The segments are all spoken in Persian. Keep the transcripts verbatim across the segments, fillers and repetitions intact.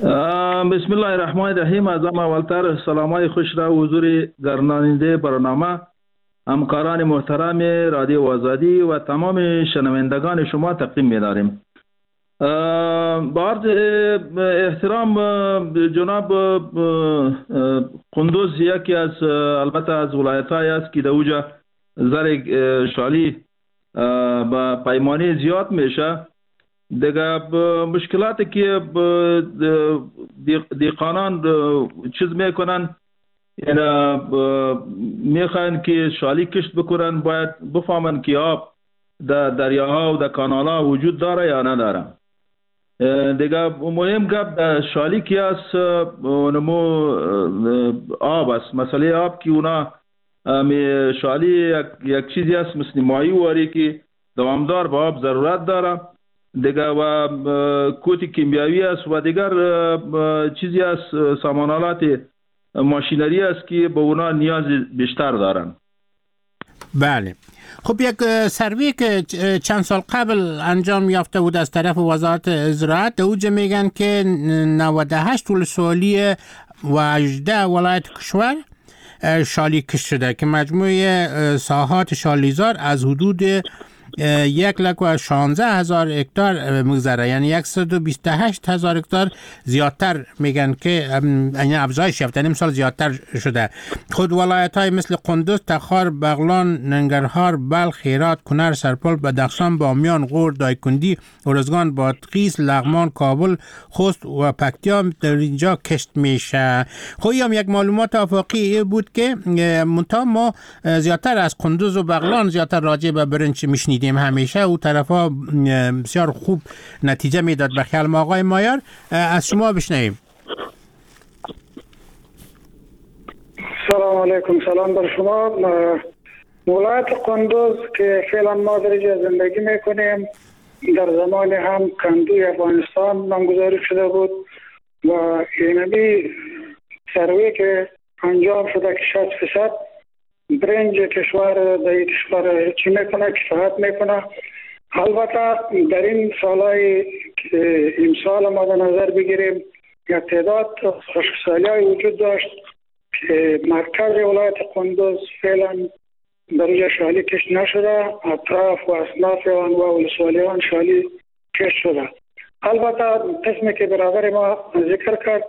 بسم الله الرحمن الرحیم. از همه اولتر سلامای خوش را حضور گرداننده برنامه، همکاران محترم رادیو آزادی و تمام شنوندگان شما تقدیم می‌داریم. با عرض احترام، جناب قندوز یکی از البته از ولایت‌های است که در اوجا زر شالی با پیمانی زیاد میشه. دیگه مشکلاتی که دیقانان چیز میکنن، یعنی میخوان که شالی کشت بکنن، باید بفهمن که آب در دریاها و در کانالها وجود داره یا نداره. دیگه مهم گپ شالی که است نمو آب است. مسئله آب که اونا شالی یک, یک چیزی است مثل ماهی واری که دوامدار با آب ضرورت داره. دیگر و کوتی کیمیایی است و دیگر چیزی است، سامانالات ماشینری است که به اونا نیاز بیشتر دارن. بله. خب یک سروی که چند سال قبل انجام یافته بود از طرف وزارت زراعت، در اوجه میگن که نود و هشت ولسوالی و هجده ولایت کشور شالی کش شده که مجموع ساحات شالیزار از حدود یک لک و شانزده هزار هکتار مگذره، یعنی صد و بیست و هشت هزار هکتار زیادتر میگن که یعنی افزایش یافته، امسال زیادتر شده. خود ولایت های مثل قندوز، تخار، بغلان، ننگرهار، بلخ، هرات، کنر، سرپل، بدخشان، بامیان، غور، دایکندی، ارزگان، بادغیس، لغمان، کابل، خوست و پکتیا در اینجا کشت میشه. خب هم یک معلومات آفاقی بود که منتها ما زیادتر از قندوز و بغلان زیادتر راجع به برنج میشنید همیشه او طرفا بسیار خوب نتیجه میداد. به خیال ما آقای مایار از شما بشنویم. سلام علیکم. سلام بر شما. ولایت قندوز که فعلا ما در اینجا زندگی میکنیم، در زمان هم کندوی افغانستان نامگذاری شده بود و اینمی سروی که انجام شده که شصت فیصد برنج کشور در این کشور چی میکنه، کفایت میکنه. البته در این سالهای که امسال ما در نظر بگیریم، یک تعداد خشکسالی وجود داشت که مرکز ولایت قندوز فعلا در اینجا شالی کش نشده، اطراف و اصناف آن و ولسوالیان شالی کش شده. البته قسمی که برادر ما ذکر کرد،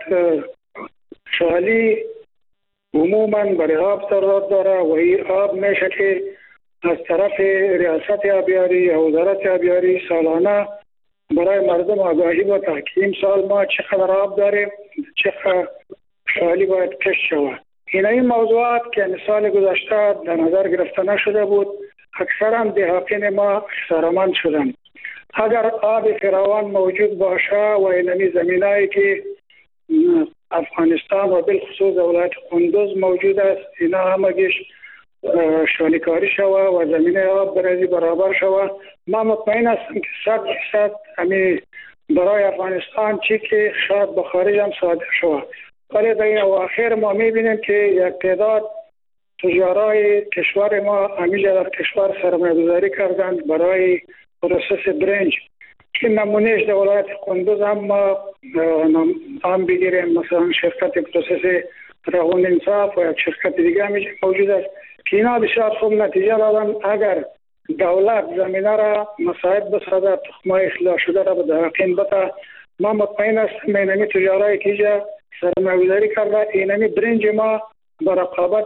شالی عموما برای آب ضرورت داره و این آب میشه که از طرف ریاست آبیاری یا وزارت آبیاری سالانه برای مردم آگاهی بده که این سال ما چقدر آب داریم، چقدر شالی باید کش شود. این این موضوعات که سال گذشته در نظر گرفته نشده بود، اکثرا دهقین ما خسارمند شدن. اگر آب فراوان موجود باشه و اینمی زمینایی که افغانستان و بالخصوص ولایت قندوز موجود است، اینا همگیش شالیکاری شوه و زمینه آب برای برابر شوه، ما مطمئن هستم که صد درصد همی برای افغانستان چی که شاید به خارج هم صادر شوه. ولی در این اواخر ما میبینیم که یک تعداد تجارای کشور ما همیشه در کشور سرمایه گذاری کردند برای پروسس برنج. این نمونهش در ولایت قندوز هم ما هم بگیریم، مثلا شرکت پروسس راغون انصاف و یک شرکت دیگه همیشه موجود است که اینا بسیار خوب نتیجه دادن. اگر دولت زمینه را مساعد بسازد، تخمای اصلاح شده را به دهقین بده، ما مطمئن هستیم اینمی تجارایی که اینجا سرمایه گذاری کرده، اینمی برنج ما به رقابت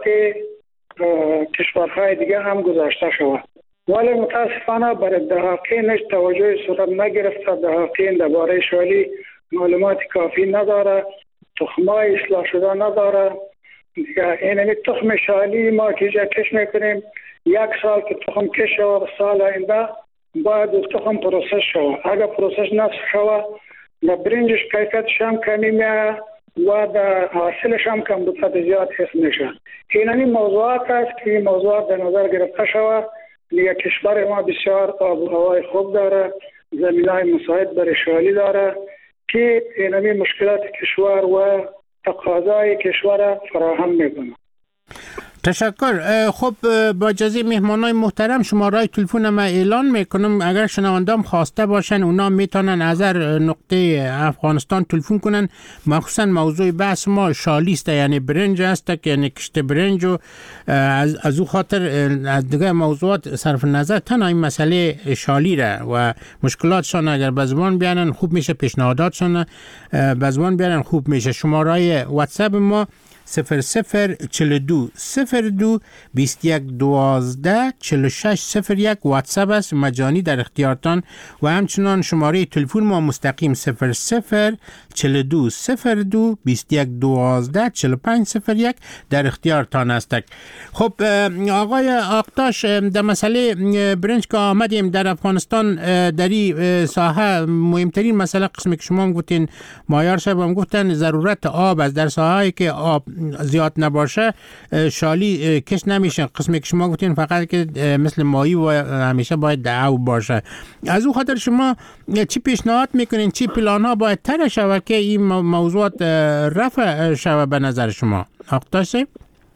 کشورهای دیگه هم گذاشته شود. ولی متاسفانه برای دهقینش توجه صورت نگرفته. دهقین درباره شالی معلومات کافی نداره، تخمای اصلاح شده نداره. دیگه اینمی تخم شالی ما که اینجا کش میکنیم، یک سال که تخم کش شود، سال آینده باید تخم پروسس شود. اگر پروسس نصف شود، و برنجش کیفیتش هم کمی میاد و در حاصلش هم کم بودت زیاد حس میشه. اینمی موضوعات است که این موضوعات در نظر گرفته شود. دیگه کشور ما بسیار آب و هوای خوب داره، زمینای مساعد برای شالی داره که اینمی مشکلات کشور و تقاضای کشور فراهم میکنه. تشکر. خب با اجازه مهمانای محترم شماره تلفن ما اعلان میکنم، اگر شنوندام خواسته باشن اونا میتونن از هر نقطه افغانستان تلفن کنن. مخصوصا موضوع بحث ما شالی است، یعنی برنج است که یعنی کشت برنج و از از او خاطر از دیگه موضوعات صرف نظر تنها این مسئله شالی را و مشکلاتشان اگر به زبان بیارن خوب میشه، پیشنهاداتشان به زبان بیارن خوب میشه. شماره واتساپ ما صفر صفر چل دو صفر دو بیست یک دوازده چل و شش صفر یک واتساپ است مجانی در اختیارتان و همچنان شماره تلفن ما مستقیم صفر صفر چل دو صفر دو بیست یک دوازده چل و پنج صفر یک در اختیارتان است. خب آقای آقتاش، در مسئله برنج که آمدیم در افغانستان، در این ساحه مهمترین مسئله قسمی که شما گفتین مایار صاحب هم گفتن ضرورت آب است. در ساحه‌ای که آب زیاد نباشه شالی کش نمیشه. قسمی که شما گفتین فقط که مثل ماهی و همیشه باید دعو باشه. از او خاطر شما چی پیشنهاد میکنین، چی پلان ها باید تر شود که این موضوعات رفع شود به نظر شما؟ آقتاش صاحب؟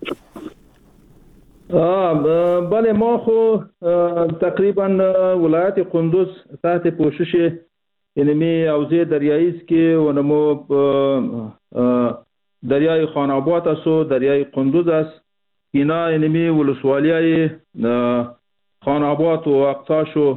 بله، ما خو تقریبا ولایت قندوز تحت پوشش اینمی حوزه دریایی است که ونمو دریای خاناباد است و دریای قندوز است. اینا اینمی ولسوالیای خاناباد و اقتاش و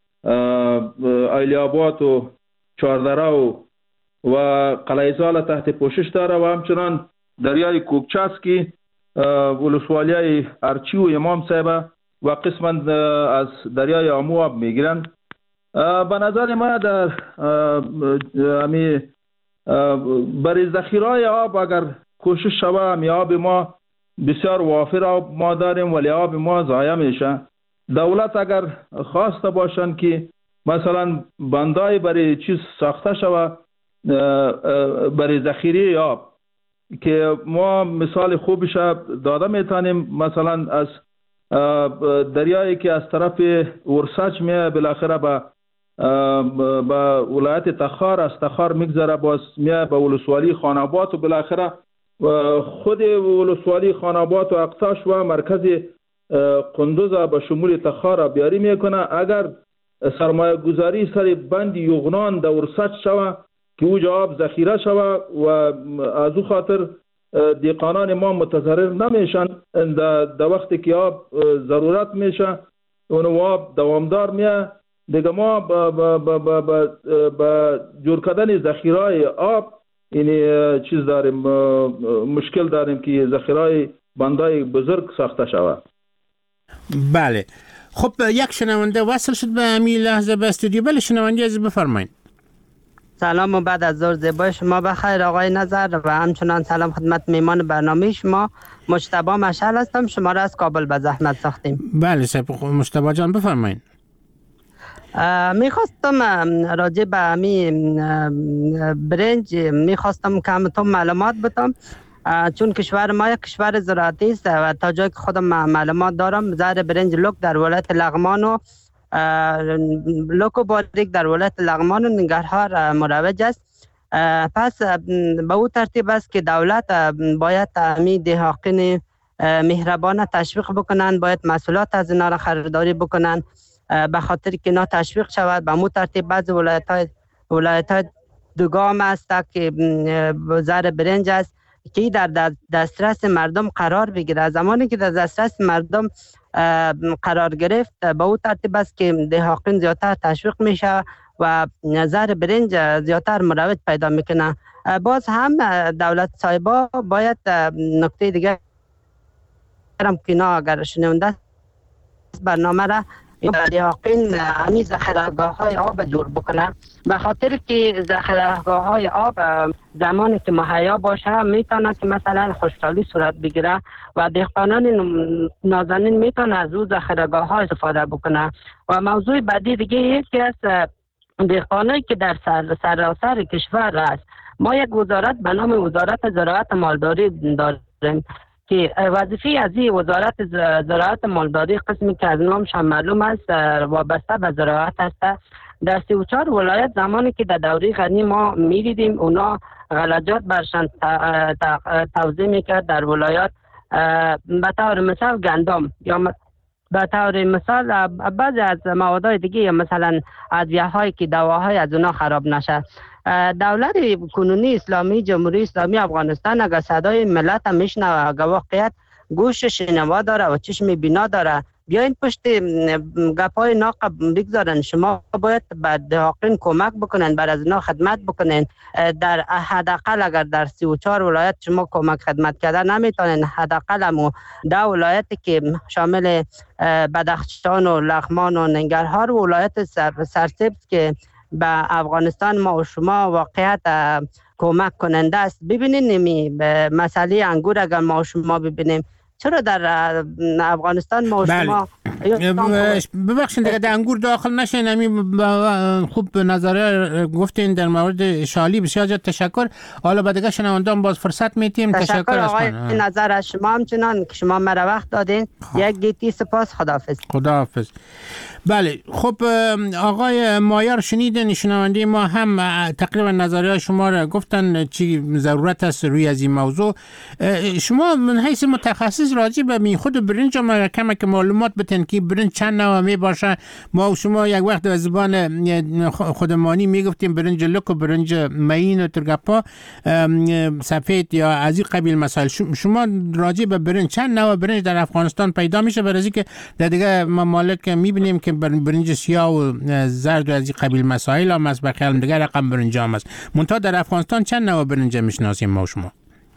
ایلیاباد و چاردره و و قلعه‌زال تحت پوشش داره و همچنان دریای کوکچه است که ولسوالیای ارچی و امام صاحب و قسما از دریای آمو آب میگیرن. به نظر ما در امی برای ذخیره آب اگر کوشش شود، امی آب ما بسیار وافر آب ما داریم ولی آب ما ضایع میشه. دولت اگر خواسته باشن که مثلا بندای برای چیز ساخته شود برای ذخیره آب که ما مثال خوبش داده میتونیم، مثلا از دریایی که از طرف ورسج میه بالاخره به به ولایت تخار، از تخار میگذره باز میه به ولسوالی خاناباد و بالاخره خود ولسوالی خاناباد و اقتاش و مرکز قندوز به شمول تخار بیاری میکنه. اگر سرمایه گذاری سر بند یغنان در ورسج شود که اوجا آب ذخیره شود و از او خاطر دیقانان ما متضرر نمیشن در وقتی که آب ضرورت میشه اون آب دوامدار میه دیگه. ما با جور کردن ذخیره آب این چیز داریم، مشکل داریم که ذخیره بندای بزرگ ساخته شود. بله، خب یک شنونده وصل شد به همین لحظه به استودیو. بله شنونده از بفرمایید. سلام و بعد از ظهر زیبای شما بخیر آقای نظر و همچنان سلام خدمت میمان برنامه شما. مجتبی مشعل هستم، شما را از کابل به زحمت ساختیم. بله صاحب مجتبی جان بفرمایید. میخواستم راجع به همین برنج میخواستم کمتون معلومات بدم، چون کشور ما یک کشور زراعتی است و تا جایی که خودم معلومات دارم زر برنج لوک در ولایت لغمان و لوک و باریک در ولایت لغمان و ننگرهار مروج است. پس به او ترتیب است که دولت باید همین دهقان مهربان تشویق بکنن، باید محصولات از اینا را خریداری بکنن به خاطر که اینا تشویق شود. به مو ترتیب بعض ولایت های ولایت های دوگام است که زر برنج است که در دسترس مردم قرار بگیره. زمانی که در دسترس مردم قرار گرفت به او ترتیب است که دهقان زیادتر تشویق میشه و زر برنج زیادتر مروج پیدا میکنه. باز هم دولت صاحبا باید نکته دیگه هم که اینا اگر شنونده برنامه را دهقان همین ذخیره‌گاه های آب جور بکنه، به خاطر که ذخیره‌گاه های آب زمانی که مهیا باشه میتونه که مثلا خشکسالی صورت بگیره و دهقانان نازنین میتونه از او ذخیره‌گاه ها استفاده بکنه. و موضوع بعدی دیگه یکی از دهقانایی که در سراسر کشور است، ما یک وزارت به نام وزارت زراعت مالداری داریم که وظیفه از این وزارت زراعت مالداری قسمی که از نامشان معلوم است وابسته به زراعت است. در سی و چهار ولایت زمانی که در دوره غنی ما می‌دیدیم اونا غلجات برشان توزیع میکرد در ولایات به طور مثال گندم یا به طور مثال بعضی از مواد دیگه مثلا ادویه هایی که دواهای از اونا خراب نشه. دولت کنونی اسلامی جمهوری اسلامی افغانستان اگر صدای ملت میشنوه، اگر واقعیت گوش شنوا داره و چشم بینا داره، بیاین پشت گپای ناقب بگذارن. شما باید به دهاقین کمک بکنن، بر از اینا خدمت بکنن. در حداقل اگر در سی و چهار ولایت شما کمک خدمت کردن نمیتونن، حداقل هم ده ولایتی که شامل بدخشان و لغمان و ننگرهار و ولایت سرسبز که به افغانستان ما و شما واقعیت کمک کننده است. ببینین نمی مسئله انگور اگر ما و شما ببینیم، چرا در افغانستان ما و شما ببخشید دیگه در انگور داخل نشین. همین خوب نظره گفتین در مورد شالی. بسیار زیاد تشکر. حالا بعد دیگه شنوندان باز فرصت میتیم. تشکر, تشکر آقای نظر از شما همچنان که شما مرا وقت دادین. یک گیتی سپاس. خداحافظ. خداحافظ. بله خب آقای مایار شنیدن، شنونده ما هم تقریبا نظریه شما را گفتن چی ضرورت است روی از این موضوع. شما من حیث متخصص راجع به می خود برنج ما کم که معلومات بتن که برنج چند نوع می باشه. ما و شما یک وقت از زبان خودمانی می گفتیم برنج لک و برنج معین و ترگپا سفید یا از این قبیل مسائل. شما راجع به برنج چند نوع برنج در افغانستان پیدا میشه؟ برای که در دیگه ممالک میبینیم که برنج سیاه و زرد و از این قبیل مسائل هم است، بخیال دیگه رقم برنج هم است. منتها در افغانستان چند نوع برنج میشناسیم ما و شما؟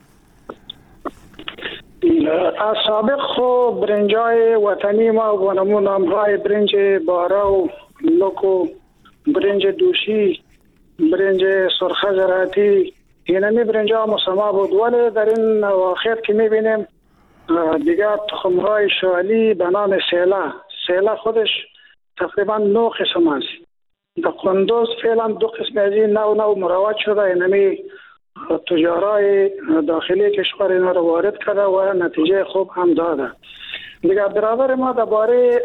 از سابق خو برنجای وطنی ما و نمون نامهای برنج بارا و لک و برنج دوشی، برنج سرخ زراعتی، اینمی برنج ها مسما بود. ولی در این اواخر که میبینیم دیگه تخمهای شالی به نام سیلا. سیلا خودش تقریبا نو قسم است. در قندوز فعلا دو قسم از این نو نو مروج شده. اینمی تجارای داخلی کشور اینا رو وارد کرده و نتیجه خوب هم داده. دیگه برابر ما درباره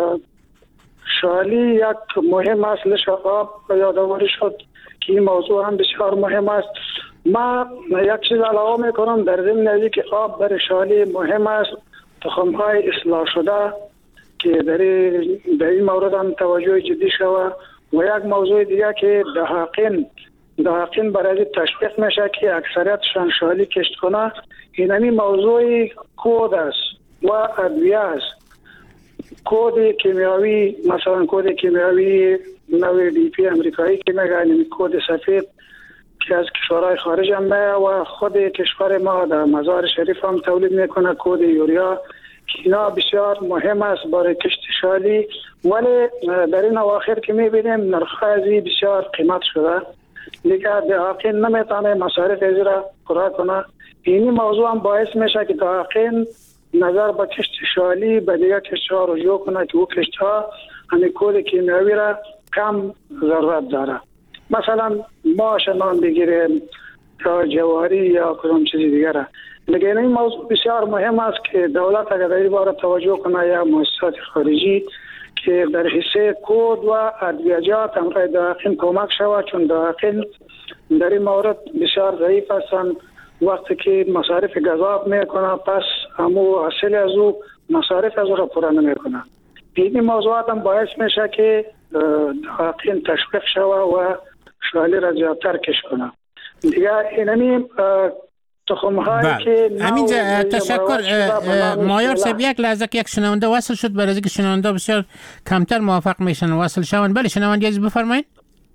شالی یک مهم است. لشقاب یادآوری شد که این موضوع هم بسیار مهم است. ما یک چیز علاوه میکنم در ضمن از که آب برای شالی مهم است. تخم‌های اصلاح شده که در در این مورد هم توجه جدی شود. و یک موضوع دیگه که دهاقین دهاقین برای تشویق میشه که اکثریتشان شالی کشت کنه. اینمی موضوع کود است و ادویه است. کود کیمیاوی، مثلا کود کیمیاوی نوع دی پی امریکایی که میگن کود سفید که از کشورهای خارج هم میاد و خود کشور ما در مزار شریف هم تولید میکنه کود یوریا که اینا بسیار مهم است برای کشت شالی. ولی در این اواخر که میبینیم نرخ ازی بسیار قیمت شده. دیگه دهاقین نمیتونه مصارف ازی را پورا کنه. اینی موضوع هم باعث میشه که دهاقین نظر به کشت شالی به دیگه کشتها رجوع کنه که او کشتها همین کود کیمیاوی را کم ضرورت داره. مثلا ماش نان بگیریم یا جواری یا کدام چیزی دیگر. لیکن این موضوع بسیار مهم است که دولت اگر در این باره توجه کنه یا مؤسسات خارجی که در حصه کود و ادویجات همراه دهاقین کمک شود، چون دهاقین در این مورد بسیار ضعیف هستند. وقتی که مصارف گذاب میکنه پس همو حاصل از او مصارف از او را پورا نمیکنه. این موضوعات هم باعث میشه که دهاقین تشویق شود و شالی را زیادتر کش کنه. دیگه اینمی تخم‌هایی که همینجا تشکر مایار صاحب. یک لحظه که یک شنونده وصل شد، برای اینکه شنونده بسیار کمتر موافق میشن وصل شون. بله شنونده عزیز بفرمایید.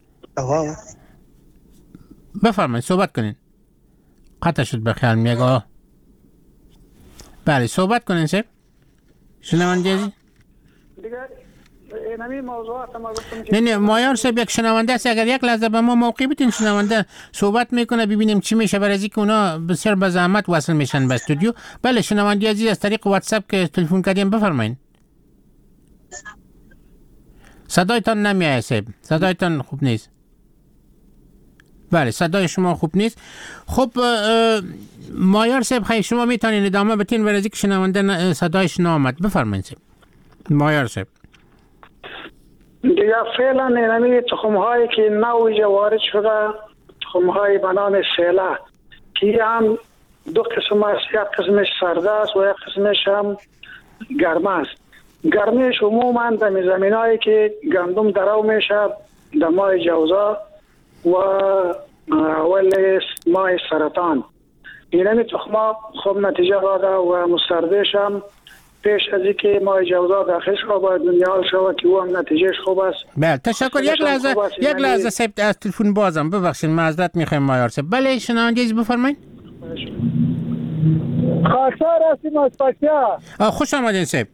بفرمایید صحبت کنین. قطع شد بخیال میگه. بله صحبت کنین صاحب. شنونده عزیز. دیگه اینمی موضوعات ما نه نه مایار صاحب یک شنونده است. اگر یک لحظه به ما موقع بدین شنونده صحبت میکنه ببینیم چی میشه، برای اینکه اونا بسیار به زحمت وصل میشن به استودیو. بله شنونده عزیز از طریق واتساپ که تلفن کردیم بفرمایید. صدایتان نمیاد صاحب، صدایتان خوب نیست. بله صدای شما خوب نیست. خب مایار صاحب خیلی شما میتونین ادامه بدین برای اینکه شنونده صدایش نامد. بفرمایید صاحب. مایار صاحب دیگه فعلا اینمی تخم‌هایی که نوی وارد شده، تخم‌های به نام سیلا که هم دو قسم است، یک قسمش سرد است و یک قسمش هم گرم است. گرمیش عموما در زمینایی که گندم درو میشه در ماه جوزا و اول ماه سرطان، این همی تخما خوب نتیجه داده و مستردش هم پیش از اینکه ماه جوزا داخل شد باید دنیا شود که او هم نتیجهش خوب است. بله تشکر. یک لحظه یک لحظه سیب از تلفن بازم ببخشید معذرت میخوایم مایار صاحب. بله شنونده ایز بفرمایید. خاکسار هستیم از پکتیا. خوش آمدین صاحب.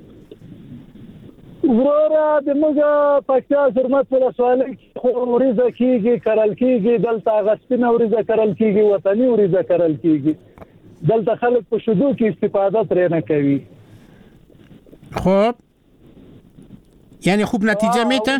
ورور د موږ پکتیا زرمت ولسوالۍ خو وریځه کیږي کرل کیږي دلته غسپینه وریځه کرل کیږي وطني وریځه کرل کیږي دلته خلک په شودو کې استفاده ترې نه کوي. خب یعنی خوب نتیجه میته؟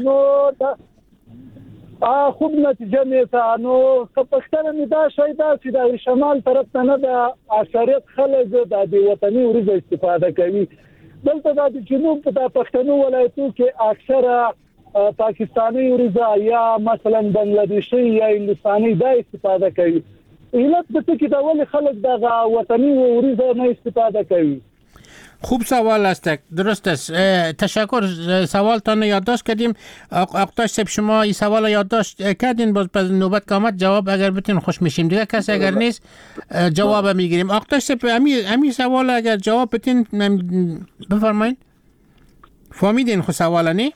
آه خوب نتیجه میته. نو که پښتنه می دا شای دا چې د شمال طرف ته نه د اکثریت خلک د وطني وریځه استفاده کوي. دلته د جنوب په پښتنو ولایتو کې اکثره پاکستانی وریځه یا مثلا بنگلادیشي یا هندستاني دا استفاده کوي. علت د څه کې دا ولې خلک د وطني وریځه نه استفاده کوي؟ خوب سوال است، درست است. تشکر. سوالتان یادداشت کردیم. آقای صاحب شما این سوال یادداشت کردین، باز پس نوبت که آمد جواب اگر بتین خوش میشیم. دیگه کسی اگر نیست جواب میگیریم. آقای صاحب امی امی سوال اگر جواب بتین بفرمایید. فهمیدین خو سوال نه؟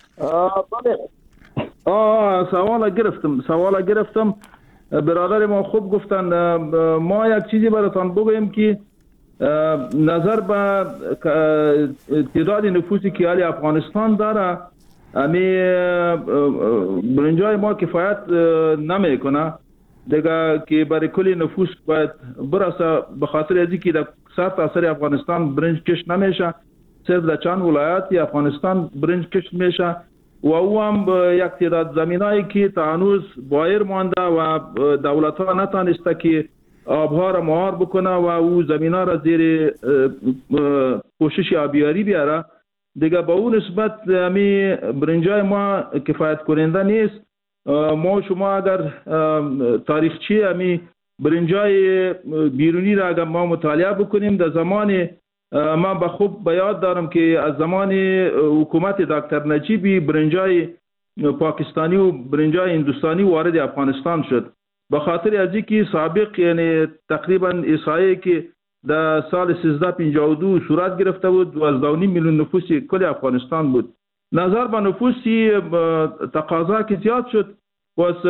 آه سوال گرفتم سوال گرفتم برادر ما خوب گفتن. ما یک چیزی براتان بگویم که نظر به تعداد نفوسی که حالی افغانستان داره امی برنجای ما کفایت نمیکنه دیگه که برای کلی نفوس باید برسه. به خاطر ازی که در صد اثر افغانستان برنج کش نمیشه، صرف در چند ولایتی افغانستان برنج کش میشه و او هم یک تعداد زمینایی که تا هنوز بایر مانده و دولت ها نتانسته که آبها را مهار بکنه و او زمین ها را زیر پوشش آبیاری بیاره. دیگه با اون نسبت امی برنجای ما کفایت کننده نیست. ما شما اگر تاریخچه امی برنجای بیرونی را اگر ما مطالعه بکنیم، در زمان من به خوب به یاد دارم که از زمان حکومت دکتر نجیبی برنجای پاکستانی و برنجای هندوستانی وارد افغانستان شد. به خاطر از اینکه سابق یعنی تقریبا احصایه‌ای که در سال سیزده پنجاه و دو صورت گرفته بود دوازده و نیم میلیون نفوسی کل افغانستان بود. نظر به نفوسی تقاضا که زیاد شد و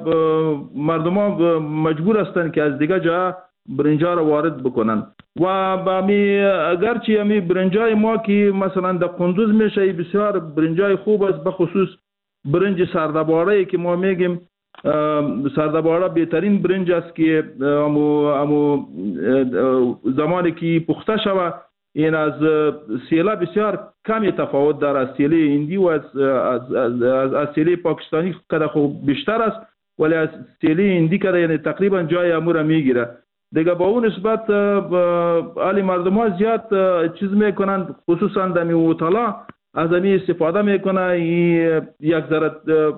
مردمان مجبور هستند که از دیگه جا برنجا را وارد بکنن و با می اگرچه می برنجای ما که مثلا در قندوز میشه بسیار برنجای خوب است، به خصوص برنج سردباره که ما میگیم سردباره بهترین برنج است که امو امو زمانی که پخته شود این از سیله بسیار کمی تفاوت داره از سیله هندی و از از از, از, از سیله پاکستانی کده خوب بیشتر است، ولی از سیله هندی کده یعنی تقریبا جای امور میگیره. دیگه با اون نسبت علی مردم ها زیاد چیز میکنن، خصوصا در میوتالا از امی استفاده میکنه. یک ذره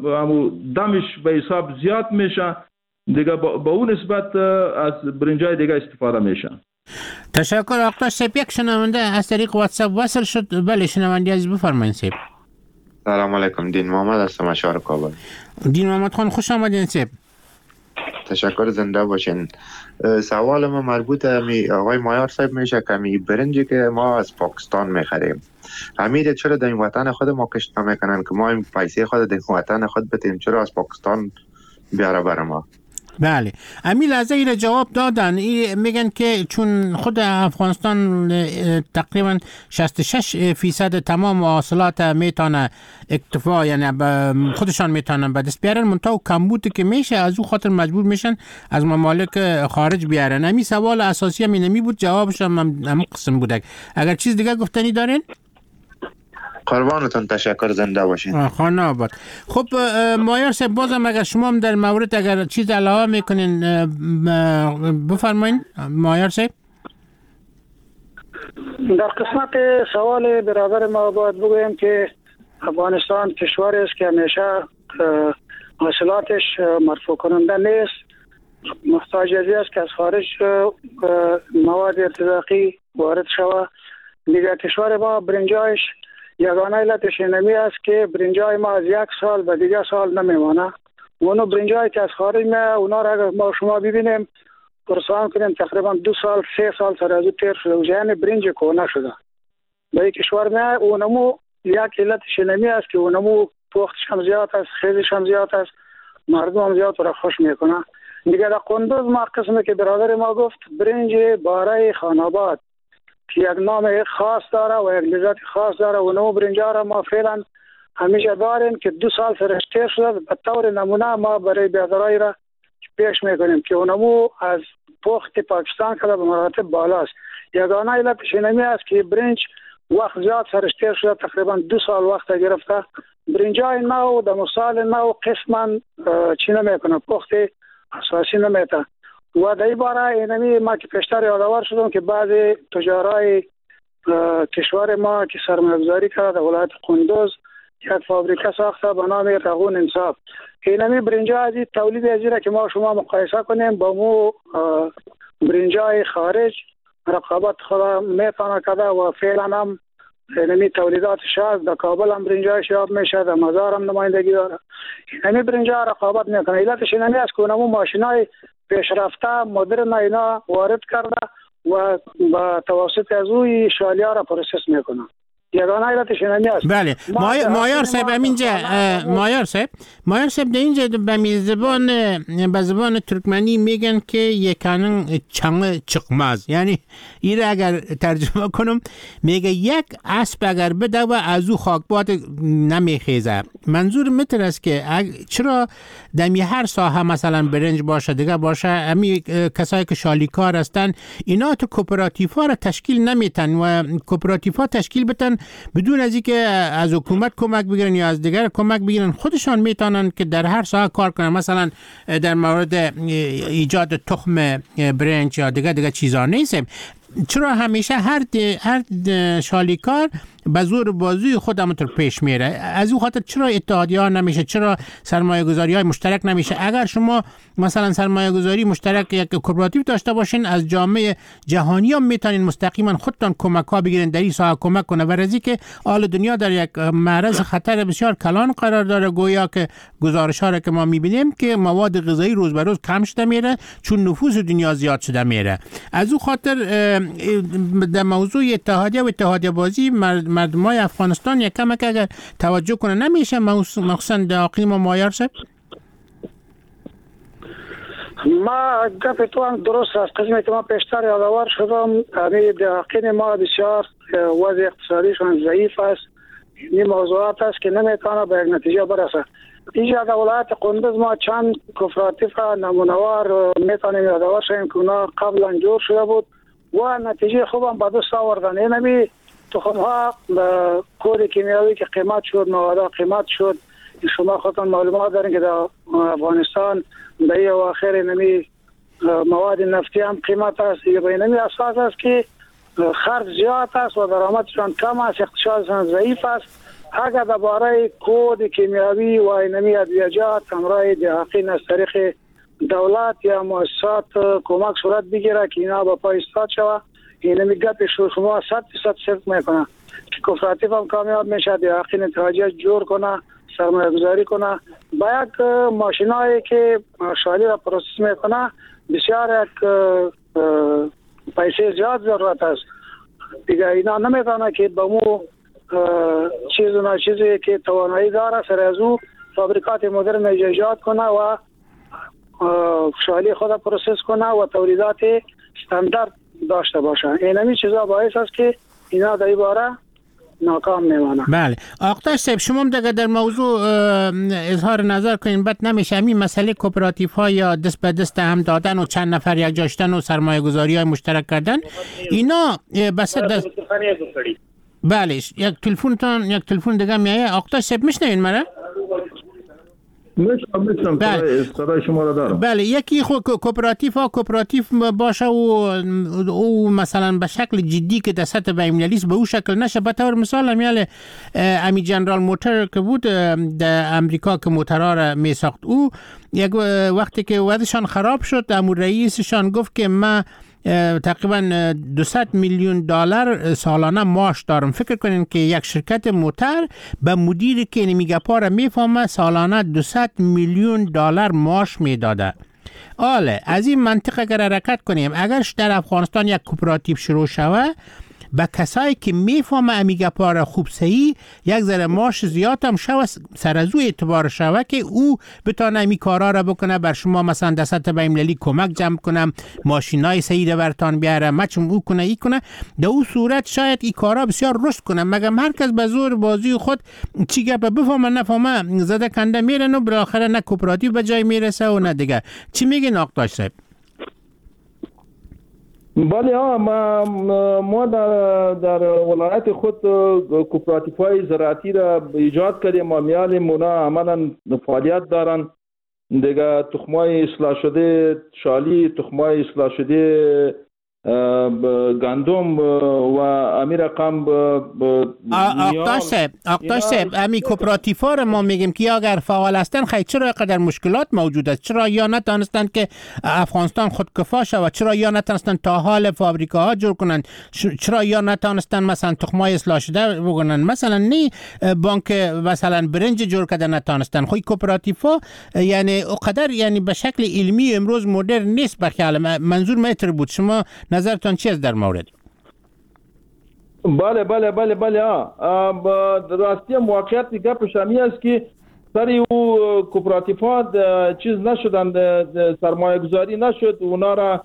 دمش به حساب زیاد میشه، دیگه با اون نسبت از برنجای دیگه استفاده میشه. تشکر. آقای صاحب یک شنونده از طریق واتساپ وصل شد. بله شنونده عزیز بفرمایید صاحب. سلام علیکم، دین محمد هستم از شهر کابل. دین محمد خان خوش آمدین صاحب. تشکر، زنده باشین. سوال ما مربوط به آقای مایار صاحب میشه که می برنجی که ما از پاکستان میخریم همین چرا در این وطن خود ما کشت نمیکنن که ما این پیسه خود در وطن خود بتیم، چرا از پاکستان بیاره بر ما؟ بله امی لحظه ای را جواب دادن. این میگن که چون خود افغانستان تقریبا شصت و شش فیصد تمام محصولات میتونه اکتفا یعنی خودشان میتونن به دست بیارن، منتها کمبود که میشه از او خاطر مجبور میشن از ممالک خارج بیارن. امی سوال اساسی هم نمی بود، جوابش هم همون قسم بوده. اگر چیز دیگه گفتنی دارین؟ قربانتون، تشکر، زنده باشین. خانه آباد. خب مایار صاحب بازم اگر شما هم در مورد اگر چیز علاوه میکنین بفرمایین مایار صاحب. در قسمت سوال برادر ما باید بگویم که افغانستان کشوری است که همیشه حاصلاتش مرفوع کننده نیست محتاج است که از خارج مواد ارتزاقی وارد شود. دیگر کشور ما برنجایش یگانه علتش اینمی است که برنجای ما از یک سال به دیگر سال نمیمانه. اونو برنجایی که از خارج میاد اونا را اگر ما شما ببینیم پرسان کنیم تقریبا دو سال سه سال سر از تیر شده و یعنی برنج کهنه شده. به این کشور میاد اونمو یک علتش اینمی است که اونمو پختش هم زیاد است، خیزش هم زیاد است، مردم هم زیاد را خوش میکنه. دیگر در قندوز ما قسمی که برادر ما گفت برنج باره خاناباد که یک نام خاص داره و یک لذت خاص داره و نو برنجا را ما فعلا همیشه داریم که دو سال سرش تیر شده. به طور نمونه ما برای بیادرایی را پیش میکنیم که اونمو از پخت پاکستان که به مراتب بالاست. یگانه علتش اینمی است که برنج وقت زیاد سرش تیر شده، تقریبا دو سال وقت گرفته. برنجای نو در مثال نو قسما چی نمیکنه، پخت اساسی نمیته. و در این باره اینمی ما که پیشتر یادآور شدم که بعض تجارای کشور ما که سرمایه‌گذاری کرده در ولایت قندوز یک فابریکه ساخته به نام رغون انصاف. اینمی برنجا از تولید ازیره که ما شما مقایسه کنیم با مو برنجای خارج رقابت خود میتونه کرده و فعلا هم اینمی تولیدات شاید در کابل هم برنجایش یاب میشه، در مزار هم نمایندگی داره. اینمی برنجا رقابت میکنه. علتش اینمی است که اونمو ماشینای پیشرفته مدرن اینا وارد کرده و با توسط از اوی شالیا را پروسس میکنه. یگانه علتش اینمی است. بله مایار صاحب همینجا مایار صاحب مایار صاحب در اینجا به زبان به زبان ترکمنی میگن که یکانن چنگ چقماز، یعنی این اگر ترجمه کنم میگه یک اسب اگر بده و از او خاکباد نمیخیزه. منظور متر است که چرا در هر ساحه مثلا برنج باشه دیگه باشه امی کسایی که شالیکار هستن اینا تو کوپراتیف ها را تشکیل نمیتن و کوپراتیف ها تشکیل بتن بدون از اینکه از حکومت کمک بگیرن یا از دیگر کمک بگیرن، خودشان میتونن که در هر ساحه کار کنن. مثلا در مورد ایجاد تخم برنج یا دیگر دیگر چیزا نیست. چرا همیشه هر هر شالیکار به زور بازوی خودم تو پیش میره؟ از اون خاطر چرا اتحادیه ها نمیشه، چرا سرمایه گذاری های مشترک نمیشه؟ اگر شما مثلا سرمایه گذاری مشترک یک کوپراتیو داشته باشین از جامعه جهانی هم میتونین مستقیما خودتان کمک ها بگیرین در این ساحه کمک کنه. ورزی که حال دنیا در یک معرض خطر بسیار کلان قرار داره، گویا که گزارش ها را که ما میبینیم که مواد غذایی روز به روز کم شده میره چون نفوس دنیا زیاد شده میره. از اون خاطر در موضوع اتحادیه و اتحادیه بازی مردمای افغانستان یک کمک اگر توجه کنه نمیشه، مخصوصا در اقلیم مایار صاحب؟ ما گپ تو هم درست است. قسمی که ما پیشتر یادآور شدم همین در اقلیم ما بسیار وضع اقتصادیشان ضعیف است. این موضوعات است که نمیتونه به یک نتیجه برسه. اینجا در ولایت قندوز ما چند کوپراتیف نمونه‌وار میتونیم یادآور شویم که اونا قبلا جور شده بود و نتیجه خوبم به دست آوردن. اینمی تخم‌ها کود کیمیاوی که قیمت شد، مواد قیمت شد. شما خودتان معلومات دارین که در افغانستان در این اواخر اینمی مواد نفتی هم قیمت است. به اینمی اساس است که خرج زیاد است و درآمدشان کم است، اقتصادشان ضعیف است. اگر درباره کود کیمیاوی و اینمی ادویه‌جات همراه دقیقین از طریق دولت یا مؤسسات کمک صورت بگیره که اینا با پای ایستاد شود، اینمی گپش رو شما صد درصد صدق میکنه که کوپراتیو هم کامیاب میشه، دقیقین اتحادیه جور کنه، سرمایه گذاری کنه. با یک ماشینایی که شالی را پروسس میکنه بسیار یک پیسه زیاد ضرورت است. دیگه اینا نمیتونه که با مو چیز و ناچیزی که توانایی داره سر از او فابریکات مدرن ایجاد کنه و شالی خود پروسس کنه و تولیدات استاندارد داشته باشه. اینمی چیزا باعث است که اینا در این باره ناکام میمانه. بله آقتاش صاحب شما هم دیگه در موضوع اظهار نظر کنین. بد نمیشه همین مسئله کوپراتیف ها یا دست به دست هم دادن و چند نفر یک جاشتن و سرمایه گذاری های مشترک کردن اینا بس دست... بله یک تلفنتون یک تلفن دیگه میایه. آقتاش صاحب میشنوین مرا؟ میشم میشم بله. صدای شما را دارم. بله، یکی خو کوپراتیف ها کوپراتیف باشه و او مثلا به شکل جدی که در سطح بین‌المللی به او شکل نشه. به طور مثال امیال امی جنرال موتور که بود در امریکا که موترها را می ساخت، او یک وقتی که وضعشان خراب شد امور رئیسشان گفت که من تقریبا دویست میلیون دلار سالانه معاش دارم. فکر کنین که یک شرکت موتر به مدیری که نمیگه پاره میفهمه سالانه دویست میلیون دلار معاش میداده. آله از این منطقه اگر حرکت کنیم، اگر در افغانستان یک کوپراتیو شروع شوه، به کسایی که میفهمه امیگه پاره خوب صحیح یک ذره معاش زیاد هم شوه، سر از او اعتبار شوه که او بتانه امی کارا را بکنه، بر شما مثلا در سطح بین‌المللی کمک جمع کنم، ماشینای صحیح را برتان بیاره، مچم او کنه ای کنه. در او صورت شاید این کارا بسیار رشد کنه، مگم هر کس به زور بازی خود چی گپ بفهمه نفهمه زده کنده میرن و بالاخره نه کوپراتیو به جای میرسه و نه دیگه. چی میگین آقای صاحب؟ بله ها، ما, ما در, در ولایت خود کوپراتیف های زراعتی را ایجاد کردیم. ما میال مونا عملا فعالیت دارن دیگه. تخمای اصلاح شده شالی، تخمای اصلاح شده گندم و امیر رقم آقای صاحب آقای صاحب امی کوپراتیف ها را ما میگیم که اگر فعال هستن خیلی چرا قدر مشکلات موجود است؟ چرا یا نتانستن که افغانستان خودکفا شود؟ چرا یا نتانستن تا حال فابریکاها جور کنن؟ چرا یا نتانستن مثلا تخمای اصلاح شده بگونن؟ مثلا نی بانک مثلا برنج جور کرده نتانستن. خو کوپراتیف ها یعنی قدر یعنی به شکل علمی امروز مدرن نیست. به خیال منظور متر بود. شما نظرتان چی است در مورد؟ بله بله بله بله ها راستی موقعیت گپش همی است که سری او کوپراتیفات چیز نشدن، سرمایه گذاری نشد. اونا را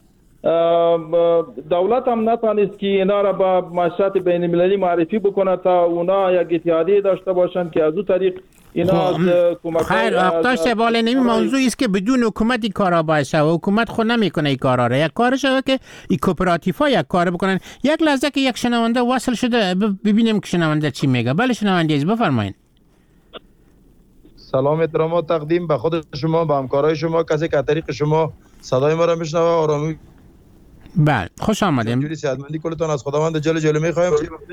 دولت هم نتانست که اینا را با مؤسسات بین المللی معرفی بکنه تا اونا یک اتحادیه داشته باشند که از اون طریق اینا از کمک خیر آقای صاحب نمی موضوعی است که بدون حکومت این کارا باشه و حکومت خود نمیکنه این کارا را. یک کارش است که این کوپراتیف ها یک کار بکنن. یک لحظه که یک شنونده وصل شده ببینیم که شنونده چی میگه. بله شنونده عزیز بفرمایید. سلام احترامات تقدیم به خود شما، به همکارای شما، کسی که از طریق شما صدای ما را میشنوه. آرامی بله خوش آمدیم. جوری صحتمندی کلتون از خداوند جل جلاله میخوایم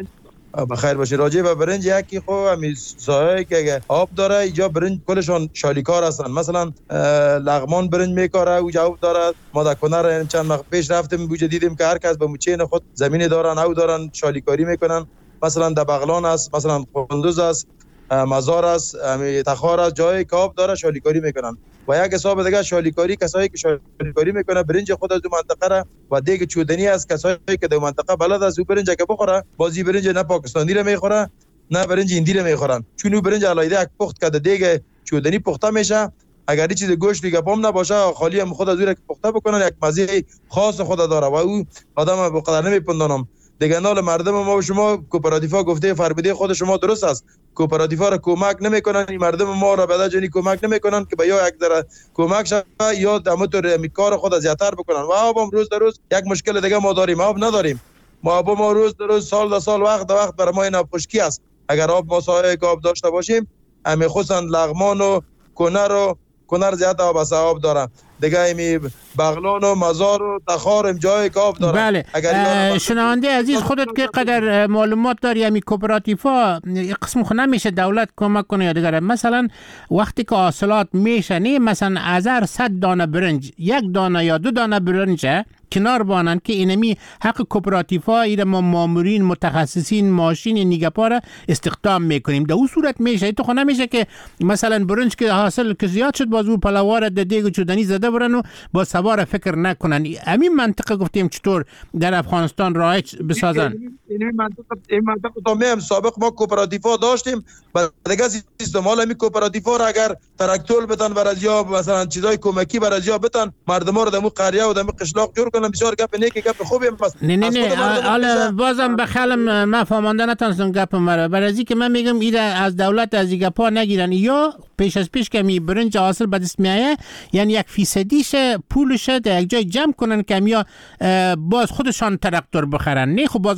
بخیر باشه. راجع به برنج یکی خو همین سایه که آب داره اینجا برنج کلشون شالیکار هستن. مثلا لغمان برنج میکاره او جواب داره. ما در کنر چند وقت پیش رفتیم بوجه دیدیم که هر کس به موچین خود زمین دارن او دارن شالیکاری میکنن. مثلا در بغلان است، مثلا قندوز است، مزار است، تخار است، جای که آب داره شالیکاری میکنن. و یک حساب دیگه شالیکاری کسایی که شالیکاری میکنه برنج خود از دو منطقه را و دیگه چودنی است کسایی که در منطقه بلد است او برنج که بخوره، بازی برنج نه پاکستانی را میخوره نه برنج هندی را میخورن، چون او برنج علایده یک پخت کرده دیگه چودنی پخته میشه. اگر این چیز گوشت دیگه پام نباشه خالی هم خود از او را پخته بکنن یک مزه خاص خود داره و او آدم به قدر نمیپندونم. دیگه نال مردم ما و شما کوپراتیفا گفته فرموده خود شما درست است. کوپراتیفا را کمک نمیکنن، این مردم ما را به جنی کمک نمیکنن که به یا یک ذره کمک شوه یا دمتر میکار خود از زیاتر بکنن. و آب هم روز در روز یک مشکل دیگه ما داریم، آب نداریم. ما آب ما روز در روز سال در سال وقت در وقت برای ما این خشکی است. اگر آب ما سایه آب داشته باشیم همه خصوصا لغمان و کنر و کنر زیاد آب از آب دارن دیگه. ایمی بغلان و مزار و تخار جای که آب دارن. بله شنونده عزیز خودت که قدر معلومات داری همی کوپراتیف ها قسم خود نمیشه دولت کمک کنه یا دیگر. مثلا وقتی که حاصلات میشه نه مثلا از هر صد دانه برنج یک دانه یا دو دانه برنج کنار بانن که اینمی حق کوپراتیف ها ایره ما مامورین متخصصین ماشین نیگپا را استخدام میکنیم. در اون صورت میشه تو خود نمیشه که مثلا برنج که حاصل که زیاد شد باز او پلاوار د دیگ چودنی زده برن و با سوار فکر نکنن. همین منطقه گفتیم چطور در افغانستان رایج بسازن. این منطقه این منطقه تا میم سابق ما کوپراتیف ها داشتیم بعد دیگه سیستم حالا می کوپراتیف ها را اگر تراکتور بدن برازیا مثلا چیزای کمکی برازیا بدن مردم ها رو دمو قریه و دمو قشلاق جور کنن بسیار گپ نیکی گپ خوبی است. نه نه نه حالا بازم به خیالم ما فهمانده نتونستم گپ مرا برازی که من میگم ایده از دولت از این گپا نگیرن یا پیش از پیش که می برنج حاصل به دست میایه یعنی یک فیصدیش پولش در یک جای جمع کنن که یا باز خودشان تراکتور بخرن. نه خب باز حاصلات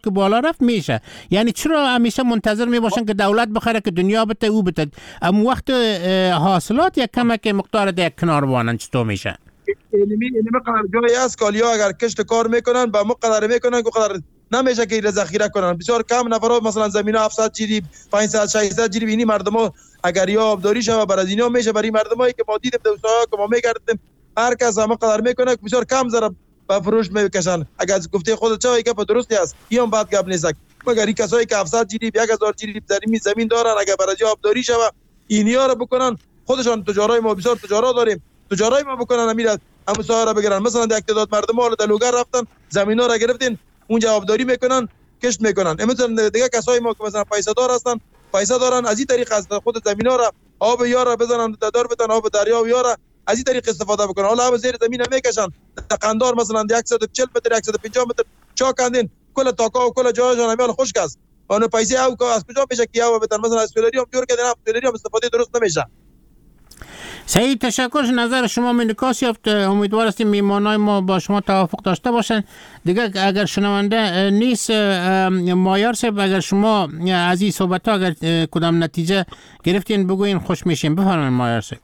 که بالا رفت میشه. یعنی چرا همیشه منتظر می باشن که دولت بخره که دنیا بده او بده؟ ام وقت حاصلات یک کمک مقدار در کنار وانن چطور میشه؟ اینمی اینمی قرار جایی است کالیا اگر کشت کار میکنن با مقدار میکنن که قدر نمیشه که ذخیره کنن. بسیار کم نفرها مثلا زمین هفتصد جریب پانصد ششصد جریب اینی مردم اگر یا آبداری شوه بر از اینا میشه. برای مردمایی که ما دیدیم دوستان که ما میگردیم هر کس هم قدر میکنه بسیار کم ذره به فروش میکشن. اگر گفته خودت چه که درستی است این بعد گپ نیست، مگر این کسایی که هفتصد جریب یک هزار جریب زمین زمین دارن اگر بر از آبداری شوه اینیا رو بکنن خودشان تجارای ما بسیار تجارا داریم تجارای ما بکنن امیر همون ساحه بگیرن. مثلا در اقتداد مردم ها رو دلوگر رفتن زمینا رو گرفتین اونجا آبداری میکنن کشت میکنن. مثلا دیگه کسای ما که مثلا پیسه دار هستن پیسه دارن از این طریق از خود زمینا رو آب یارا بزنن دار بدن آب دریا یارا از این طریق استفاده بکنن. حالا آب زیر زمین میکشن قندار مثلا صد و چهل متر صد و پنجاه متر چا کندین کل تاکا و کل جاهاشون همین خشک است. اون پیسه او که از کجا میشه که او بدن مثلا از فلری هم جور کردن فلری هم استفاده درست نمیشه. سعید تشکر. نظر شما منکاس یافت. امیدوار هستیم میمانای ما با شما توافق داشته باشن. دیگه اگر شنونده نیست مایار صاحب اگر شما از این صحبت ها اگر کدام نتیجه گرفتین بگوین خوش میشیم. بفرمایید مایار صاحب.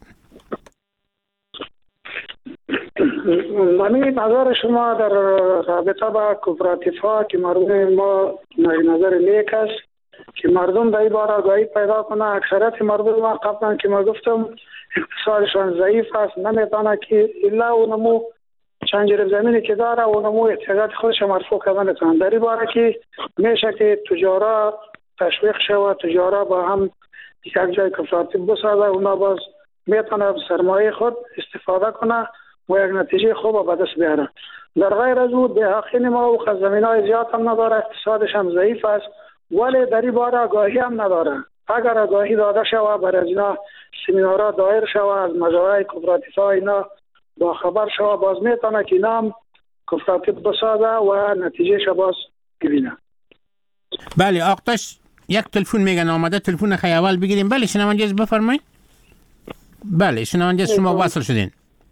من نظر شما در رابطه با کوپراتیف ها که مردم ما نظر نیک است که مردم در این باره آگاهی پیدا کنه. اکثریت مردم ما قبلا که ما گفتم اقتصادشان ضعیف است نمیتونه که الا اونمو چند جریب زمینی که داره اونمو احتیاجات خودش مرفوع کنه نتونه. در این باره که میشه که تجارا تشویق شوه تجارا با هم یک جای کوپراتیو بسازه اونا باز میتونه سرمایه خود استفاده کنه و یک نتیجه خوب به دست بیاره. در غیر از او دهقین ما و زمینای زیاد هم نداره اقتصادش هم ضعیف است ولی در این باره آگاهی هم نداره. اگر آگاهی داده شود برای اینا سمینارها دایر شود از مجموعه کوپراتیف ها اینا با خبر شود باز میتونه که اینا هم کوپراتیو بسازه و نتیجه شو باز ببینه. بله آقتاش یک تلفن میگن آمده تلفن خیلی اول بگیریم. بله شنوانده بفرمایید. بله شنوانده شما واصل شدین.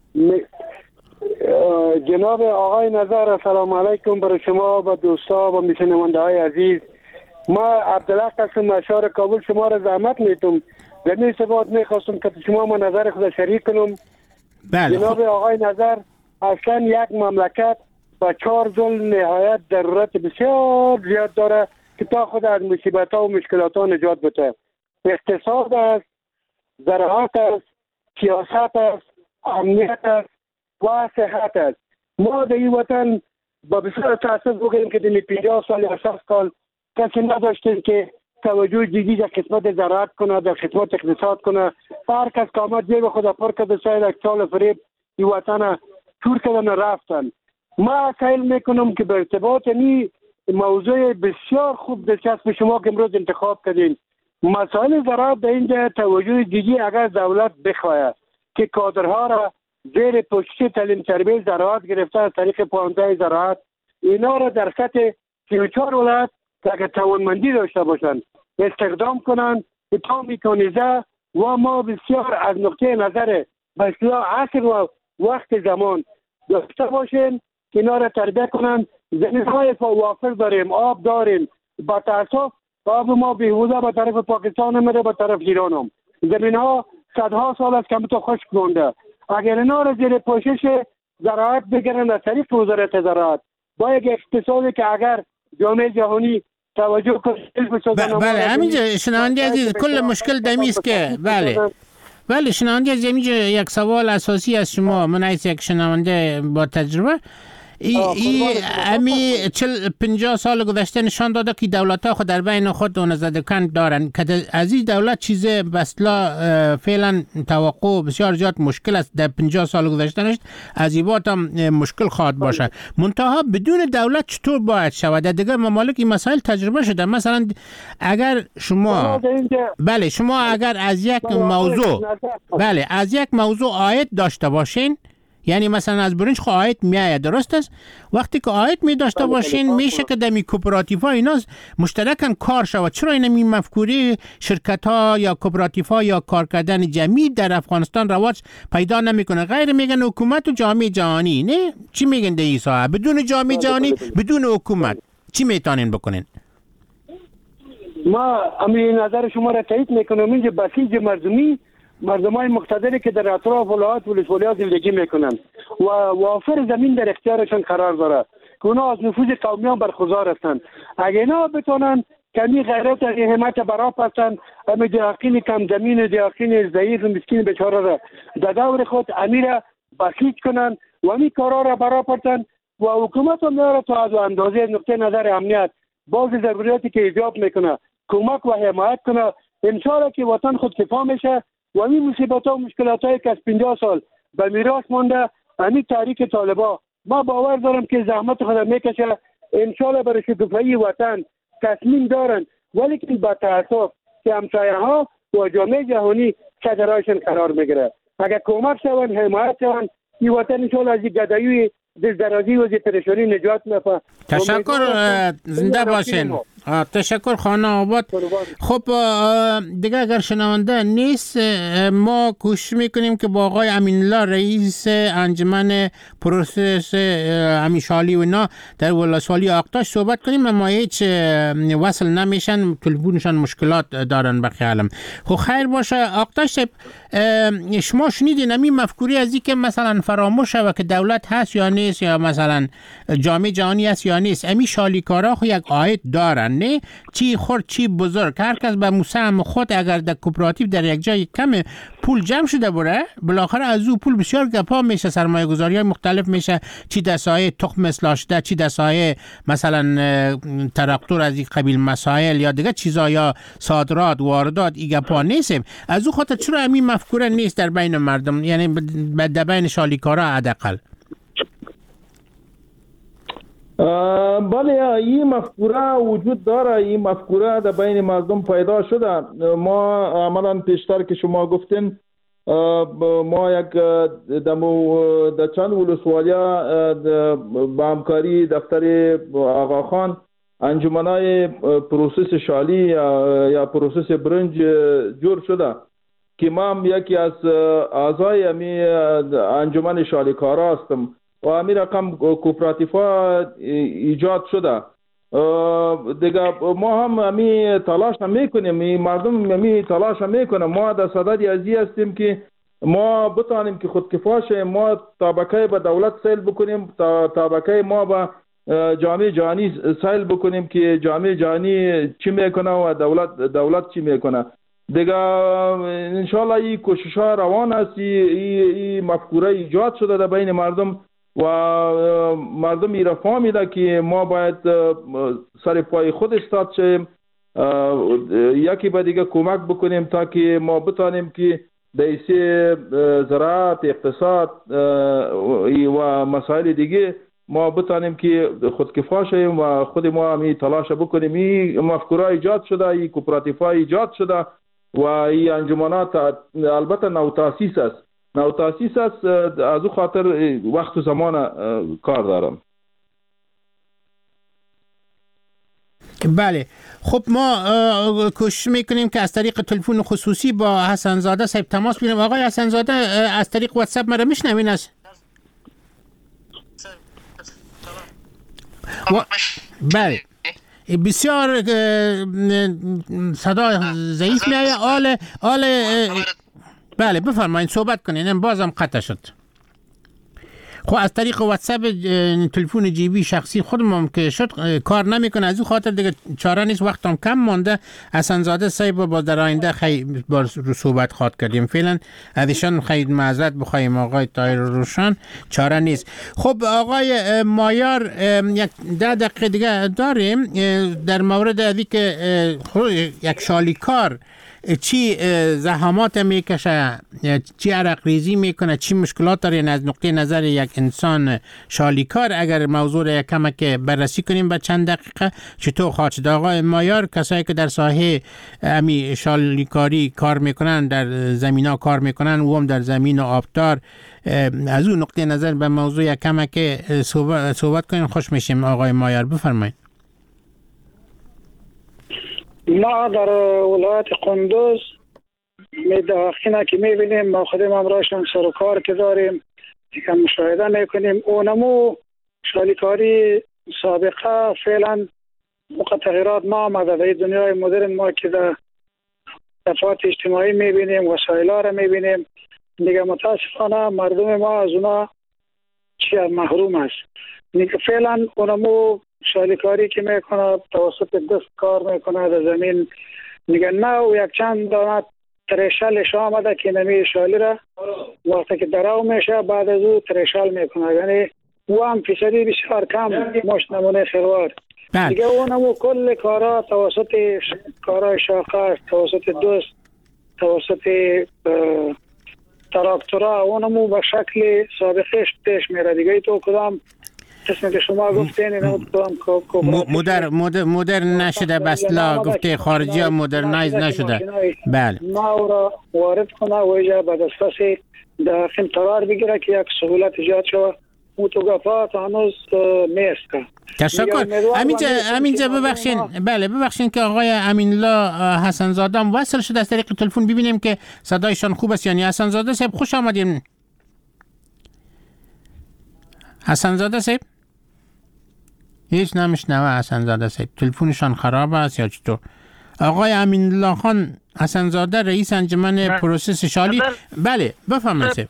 جناب آقای نظر سلام علیکم برای شما و دوستا و شنونده های عزیز. ما عبدالله قسم اشار کابل شما را زحمت میتم زمین ثبات میخواستم که شما ما نظر خود شریک کنم. بله جناب آقای نظر اصلا یک مملکت با چهار ظل نهایت ضرورت بسیار زیاد داره که تا خود از مصیبت ها و مشکلات ها نجات بده. اقتصاد است، زراعت است، سیاست است، امنیت است و صحت است. ما در این وطن با بسیار تاسف بگیم که در پنجاه سال یا شصت سال کسی نداشتیم که توجه جدی در خدمت زراعت کنه در خدمت اقتصاد کنه. هر کس که آمد جیب خود پر کرده ساید یک چال فریب این وطن تور کردن رفتن. ما سائل میکنم که به ارتباط نی موضوع بسیار خوب دلچسب شما که امروز انتخاب کردین مسائل زراعت در اینجا توجه جدی اگر دولت بخواهد که کادرها را زیر پوشش تعلیم تربیت زراعت گرفته از طریق پوانده زراعت اینا را در سطح سی و چهار ولایت که توانمندی داشته باشند استخدام کنند تا میکانیزه و ما بسیار از نقطه نظر بسیار عصر و وقت زمان داشته باشیم که اینا را تربیت کنند. زمین های وافر داریم آب داریم با تاسف آب ما بیهوده به طرف پاکستان میره به طرف ایران هم زمین ها صدها سال است که تو خشک مونده. اگر اینا را زیر پوشش زراعت بگیرن از طریق وزارت زراعت با یک اقتصادی که اگر جامعه جهانی توجه کنه. بله همینجا شنونده عزیز کل مشکل دمیست که بله بله شنونده عزیز اینجا یک سوال اساسی از شما من از یک شنونده با تجربه ای ای امی چل پنجاه سال گذشته نشان داده که دولت ها خود در بین خود اون زدکن دارن که از این دولت چیز بسلا فعلا توقع بسیار زیاد مشکل است. در پنجاه سال گذشته نشد از این بات هم مشکل خواهد باشه. منتها بدون دولت چطور باید شود؟ در دیگر ممالک این مسائل تجربه شده. مثلا اگر شما بله شما اگر از یک موضوع بله از یک موضوع عاید داشته باشین یعنی مثلا از برنج خو عاید میآید درست است وقتی که عاید می داشته باشین میشه که در می کوپراتیف ها اینا مشترکاً کار شود. چرا این می مفکوری شرکت ها یا کوپراتیف ها یا کار کردن جمعی در افغانستان رواج پیدا نمیکنه؟ غیر میگن حکومت و جامعه جهانی. نه چی میگن در این ساحه؟ بدون جامعه جهانی بدون حکومت چی میتونین بکنین؟ ما امی نظر شما را تایید میکنم اینجا بسیج مردمی مردمای مقتدری که در اطراف ولایات و ولسوالیات زندگی میکنن و وافر زمین در اختیارشان قرار داره که اونا از نفوذ قومیان برخوردار هستند. اگه اینا بتونن کمی غیرت و همت برا پستن امی دیاقین کم زمین دیاقین ضعیف و مسکین بیچاره را در دور خود امی را بسیج کنن و امی کارا را برا پستن و حکومت هم میاره تا از اندازه نقطه نظر امنیت باز ضروریاتی که ایجاب میکنه کمک و حمایت کنه. انشاءالله که وطن خود کفا میشه و این مصیبت ها و مشکلات هایی که از پنجاه سال به میراث مانده همین تحریک طالبا ما باور دارم که زحمت خود میکشه. انشاءالله برای شکوفایی وطن تصمیم دارن ولی که با تاسف که همسایه ها و جامعه جهانی صدرایشان قرار میگیره. اگر کمک شون حمایت شون این وطن انشاءالله از این گدایی درازی و پریشانی نجات می‌یابد. تشکر، زنده باشین. تشکر خانه آباد. خب دیگه اگر شنونده نیست ما کوشش میکنیم که با آقای امین‌الله رئیس انجمن پروسس امیشالی و اینا در ولسوالی آقتاش صحبت کنیم، اما هیچ وصل نمیشن، تلفنشان مشکلات دارن بخیالم. خب خیر باشه آقتاش، شما شنیدین همین مفکوری از این که مثلا فراموش شوه که دولت هست یا نیست یا مثلا جامعه جهانی هست یا نیست، امی شالیکارا خو یک عاید دارن، نه چی خورد چی بزرگ، هر کس به مسهم خود اگر در کوپراتیو در یک جای کم پول جمع شده بره بالاخره از او پول بسیار گپا میشه، سرمایه گذاری های مختلف میشه، چی دستای تخم اصلاح شده، چی دستای مثلا تراکتور از این قبیل مسائل یا دیگه چیزا یا صادرات واردات این گپا نیستیم. از او خاطر چرا همین مفکوره نیست در بین مردم، یعنی در بین شالیکارا حداقل؟ بله این مفکوره وجود داره، این مفکوره در بین مردم پیدا شده. ما عملا پیشتر که شما گفتین ما یک دمو در چند ولسوالیا با همکاری دفتر آقاخان انجمنای پروسس شالی یا, یا پروسس برنج جور شده که ما هم یکی از اعضای امی انجمن شالیکارا هستم و امی رقم کوپراتیفا ایجاد شده دیگه. ما هم امی تلاش هم میکنیم، مردم امی تلاش هم میکنیم، ما در صدد ازی هستیم که ما بتانیم که خودکفا شیم، ما طبقه به دولت سیل بکنیم، طبقه ما به جامعه جهانی سیل بکنیم که جامعه جهانی چی میکنه و دولت دولت چی میکنه دیگه. انشالله این کوشش ها روان است، این مفکوره ایجاد شده در بین مردم و مردم ایره فهمیده که ما باید سر پای خود استاد شیم، یکی به دیگه کمک بکنیم تا که ما بتانیم که دیسی زراعت، اقتصاد و مسائل دیگه ما بتانیم که خودکفا شیم و خود ما همی تلاش بکنیم. این مفکوره ایجاد شده، این کوپراتیفا ایجاد شده و این انجمنات البته نو تاسیس است، نو تاسیس است، از او خاطر وقت و زمان کار دارم. بله خب ما کوشش میکنیم که از طریق تلفن خصوصی با حسن زاده صاحب تماس بگیریم. آقای حسن زاده از طریق واتساپ مرا میشنوین؟ است و... بله بسیار صدا ضعیف میایه. آل آل بله بفرمایید صحبت کنین، بازم قطع شد. خب از طریق واتساپ تلفن جیبی شخصی خودم که شد کار نمیکنه، از اون خاطر دیگه چاره نیست، وقتم کم مانده. حسن زاده صاحب با در آینده خیلی با رو صحبت خواد کردیم، فعلا ازشان خیلی معذرت بخوایم آقای طاهر روشن، چاره نیست. خب آقای مایار یک ده دقیقه دیگه داریم در مورد ازی که یک شالیکار چی زحمات میکشه، چی عرق ریزی میکنه، چی مشکلات داره از نقطه نظر یک انسان شالیکار، اگر موضوع را کمک بررسی کنیم به چند دقیقه چطور خواهد شد؟ آقای مایار کسایی که در ساحه امی شالیکاری کار میکنن، در زمین ها کار میکنن و هم در زمین و آبدار، از اون نقطه نظر به موضوع یک کمک صحبت, صحبت کنیم خوش میشیم. آقای مایار بفرمایید. ما در ولایت قندوز میداخینه که میبینیم، ما خودم امراشم سر و کار که داریم که مشاهده میکنیم، اونمو شالیکاری سابقه فعلا موقع تغییرات ما آمده در دنیای مدرن ما که در دفعات اجتماعی میبینیم، وسایل ها را میبینیم. دیگه متاسفانه مردم ما از اونا چی محروم است. دیگه فعلا اونمو شالیکاری که میکنه توسط دست کار میکنه در زمین، دیگه نه و یک چند دانه تریشلش آمده که نمی شالی را وقتی که دراو میشه بعد از او تریشل میکنه، یعنی او هم فیصدی بسیار کم مشت نمونه خروار. دیگه اونمو کل کارا توسط کارای شاخه، توسط دوست، توسط تراکتورا اونمو به شکل سابقش پیش میره. دیگه تو کدام قسمی که شما گفتین اینو کدام مدر مدر مدرن نشده، بس لا گفته خارجی ها مدرنایز نشده. بله ما را وارد کنه و ایجا به دسترس داخل قرار بگیره که یک سهولت ایجاد شود. متوقفات هنوز نیست. تشکر. همینجا همینجا ببخشین، بله ببخشین که آقای امین الله حسن زاده هم وصل شده از طریق تلفن، ببینیم که صدایشان خوب است. یعنی حسن زاده صاحب خوش آمدین. حسن زاده صاحب هیچ نمیشنوه. حسن زاده صاحب تلفنشان خراب است یا چطور؟ آقای امین الله خان حسن زاده رئیس انجمن پروسس شالی. بله بفرمایید.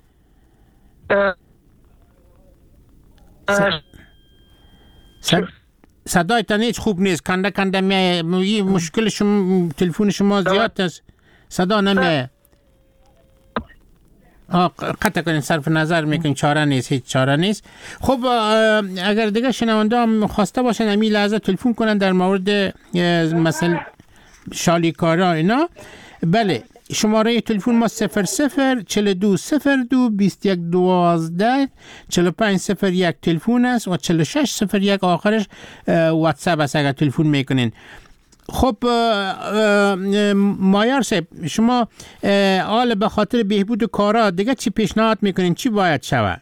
صدایتان هیچ خوب نیست، کنده کنده میای. مشکل شما تلفن شما زیاد است، صدا نمیاد. قطع کنین، صرف نظر میکنین، چاره نیست، هیچ چاره نیست. خب اگر دیگه شنونده هم خواسته باشن همین لحظه تلفن کنن در مورد مثلا شالیکارا اینا. بله شماره تلفن ما صفر صفر چهل و دو صفر دو بیست و یک دوازده چهل و پنج صفر یک تلفن است و چهل و شش صفر یک آخرش واتساپ است اگر تلفن میکنین. خب مایار صاحب شما آل به خاطر بهبود کارا دیگه چی پیشنهاد میکنین؟ چی باید شود؟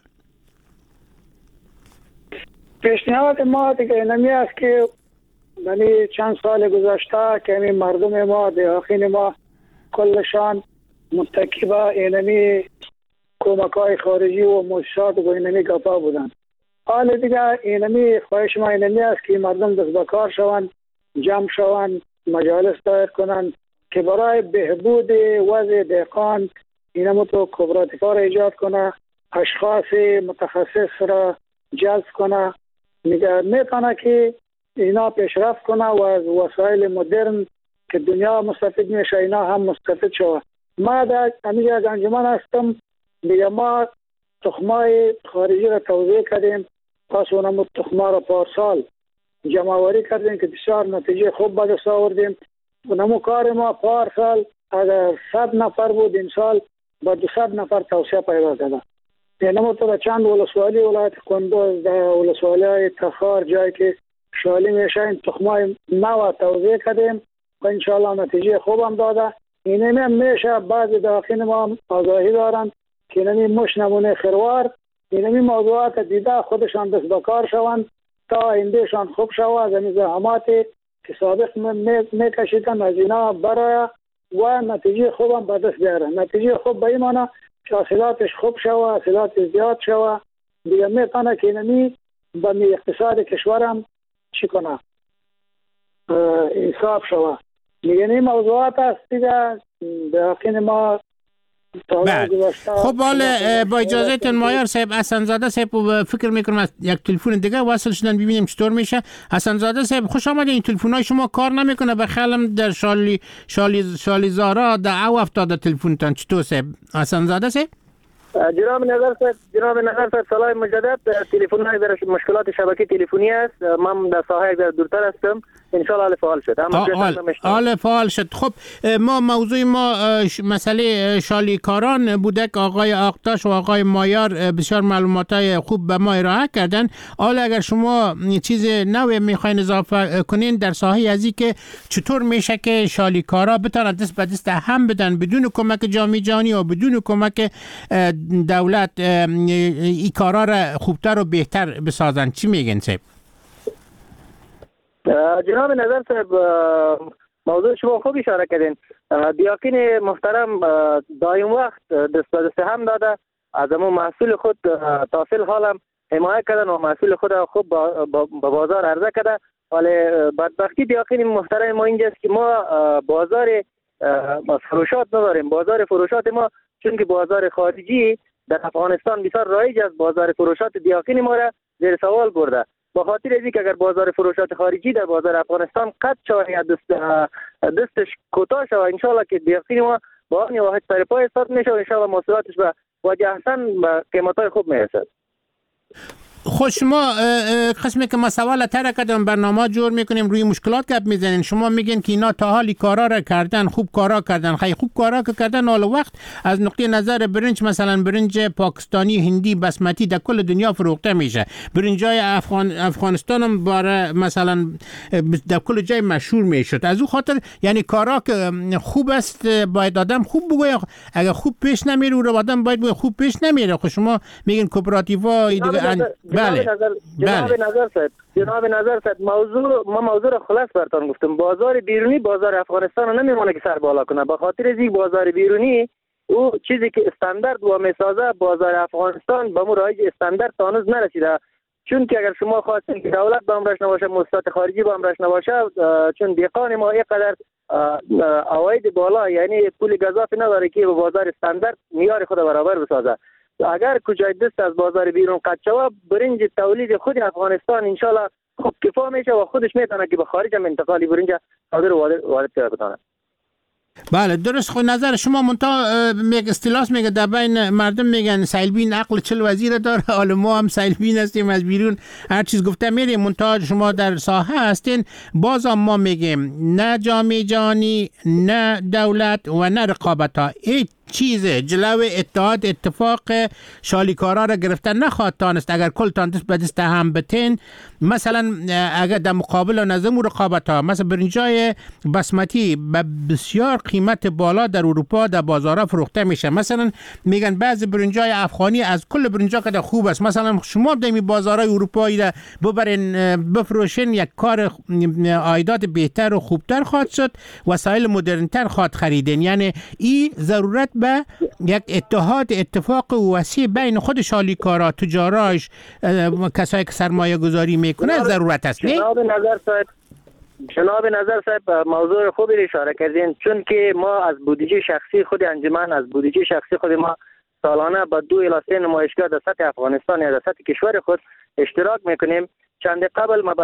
پیشنهاد ما دیگه نمی است که یعنی چند سال گذشته که این مردم ما دهاخین ما کلشان متکی با اینمی کمکای خارجی و مؤسسات و اینمی گپا بودن. حال دیگه اینمی خواهش ما اینمی است که مردم دست به کار شوند، جمع شوند، مجالس دایر کنند که برای بهبود وضع دهقان اینمو تو کوپراتیفا را ایجاد کنه، اشخاص متخصص را جذب کنه. میگه میتونه که اینا پیشرفت کنه و از وسایل مدرن که دنیا مستفید میشه اینا هم مستفید شود. ما در همیشه از انجمن هستم، دیگه ما تخمای خارجی را توزیع کردیم، پس اونم تخما را پارسال جمعواری کردیم که بسیار نتیجه خوب به دست آوردیم. اونم کار ما پارسال اگر صد نفر بود این سال با دویست نفر توسعه پیدا کرده. اینم تو چند ولسوالی ولایت کندوز در ولسوالی تخار جایی که شالی میشه این تخمای نو توزیع کردیم و انشاءالله نتیجه خوب هم داده. اینمی هم میشه بعض داخل ما آگاهی دارن که اینمی مش نمونه خروار، اینمی موضوعات دیده خودشان دست بکار شوند تا آیندهشان خوب شود. از زحماتی که سابق میکشیدن از اینا برای و نتیجه خوب هم به دست بیارن. نتیجه خوب به این معنی که حاصلاتش خوب شود، حاصلات زیاد شود، دیگه میتونه که اینمی به اقتصاد کشورم چی کنه انصاف شود. دیگه این موضوعات است دیگه داخل ما. بله. خب حالا با اجازهتون مایار صاحب، حسن زاده صاحب فکر میکنم از یک تلفن دیگه وصل شدن، ببینیم چطور میشه. حسن زاده صاحب خوش آمدید. این تلفن‌های شما کار نمیکنه، بخیالم در شالی شالی شالی زارا در او افتاده تلفنتان. چطور صاحب؟ حسن زاده صاحب جناب نظر صاحب، جناب نظر صاحب سلام مجدد. تلفن‌های در مشکلات شبکه تلفنی است، من در ساحه در دورتر هستم، ان شاء الله حال فعال شد. حال فعال شد. خب ما موضوع ما مسئله شالیکاران بوده که آقای آقتاش و آقای مایار بسیار معلوماتای خوب به ما ارائه کردن. حالا اگر شما چیز نوی میخواین اضافه کنین در ساحه ازی که چطور میشه که شالیکارا بتونن دست به دست هم بدن بدون کمک جامعه جهانی و بدون کمک دولت این کارا را خوبتر و بهتر بسازن، چی میگن صاحب؟ جناب نظر صاحب موضوع شما خوب اشاره کردین. دیاکین محترم دایم وقت دست به دست هم داده، از امون محصول خود تاصیل حالم حمایت کردن و محصول خود خوب به بازار عرضه کرده ولی بدبختی دیاقین محترم ما اینجاست که ما بازار فروشات نداریم. بازار فروشات ما چون که بازار خارجی در افغانستان بسیار رایج است، بازار فروشات دیاقین ما را زیر سوال برده. با خاطر از اینکه اگر بازار فروشات خارجی در بازار افغانستان قطع شود یا دست دستش کوتاه شود، ان شاء الله که دیاقین ما با آن واحد سر پای استاد میشه و ان شاء الله محصولاتش به وجه احسن به قیمتای خوب میرسد. خود شما قسمی که ما سوال تر کردم برنامه جور میکنیم روی مشکلات گپ میزنین، شما میگین که اینا تا حالی کارا را کردن، خوب کارا کردن. خیلی خوب کارا که کردن حال وقت از نقطه نظر برنج، مثلا برنج پاکستانی، هندی، بسمتی در کل دنیا فروخته میشه. برنجای افغان افغانستان هم باره مثلا در کل جای مشهور میشد. از او خاطر یعنی کارا که خوب است باید آدم خوب بگه، اگر خوب پیش نمیره رو آدم باید بگه خوب پیش نمیره. خود شما میگین کوپراتیوا دیگه. بله. جناب نظر جناب نظر صاحب جناب نظر صاحب موضوع ما موضوع را خلاص براتون گفتم. بازار بیرونی بازار افغانستان رو نمیمونه که سر بالا کنه. به خاطر از این بازار بیرونی او چیزی که استاندارد و میسازه بازار افغانستان به مو رایج استاندارد هنوز نرسیده. چون که اگر شما خواستین که دولت به امرش نباشه، مؤسسات خارجی به امرش نباشه، چون دیقان ما اینقدر عواید بالا یعنی پول گزافی نداره که به بازار استاندارد معیار خود برابر بسازه. اگر کجای دست از بازار بیرون قطع شود، برنج تولید خود افغانستان انشالله خوب کفا میشه و خودش میتونه که به خارج هم انتقالی برنج صادر وارد بکنه. بله درست. خود نظر شما منتها میگه استلاس میگه در بین مردم میگن سیلبین عقل چل وزیر داره، حالا ما هم سیلبین هستیم از بیرون هر چیز گفته میریم. منتها شما در ساحه هستین، باز هم ما میگیم نه جامعه جهانی، نه دولت و نه رقابت ها هیچ چیز جلو اتحاد اتفاق شالیکارا را گرفتن نخواهد تانست. اگر کل تان دست به دست هم بتین، مثلا اگر در مقابل نظم و رقابت ها مثلا برنجای بسمتی به بسیار قیمت بالا در اروپا در بازارها فروخته میشه. مثلا میگن بعضی برنجای افغانی از کل برنجا که خوب است، مثلا شما در می بازارهای اروپایی را ببرین بفروشین، یک کار عایدات بهتر و خوبتر خواهد شد، وسایل مدرنتر خواهد خریدین. یعنی این ضرورت به یک اتحاد اتفاق وسیع بین خود شالیکارا، تجاراش، کسایی که سرمایه گذاری میکنه ضرورت است. جناب نظر صاحب جناب نظر صاحب موضوع خوبی رو اشاره کردین. چون که ما از بودجه شخصی خود انجمن، از بودجه شخصی خود ما سالانه با دو الی سه نمایشگاه در سطح افغانستان یا در سطح کشور خود اشتراک میکنیم. چند قبل ما با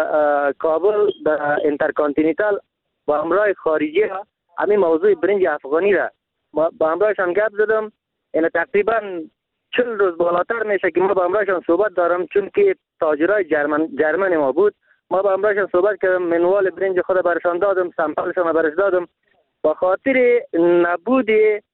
کابل در اینترکانتیننتال با همراه خارجی همین موضوع برنج افغانی را با همراهش هم گپ زدم. این تقریبا چل روز بالاتر میشه که ما با همراهش هم صحبت دارم. چون که تاجرای جرمن جرمن ما بود، ما با همراهش هم صحبت کردم، منوال برنج خود برشان دادم، سامپلشان برش دادم. با خاطر نبود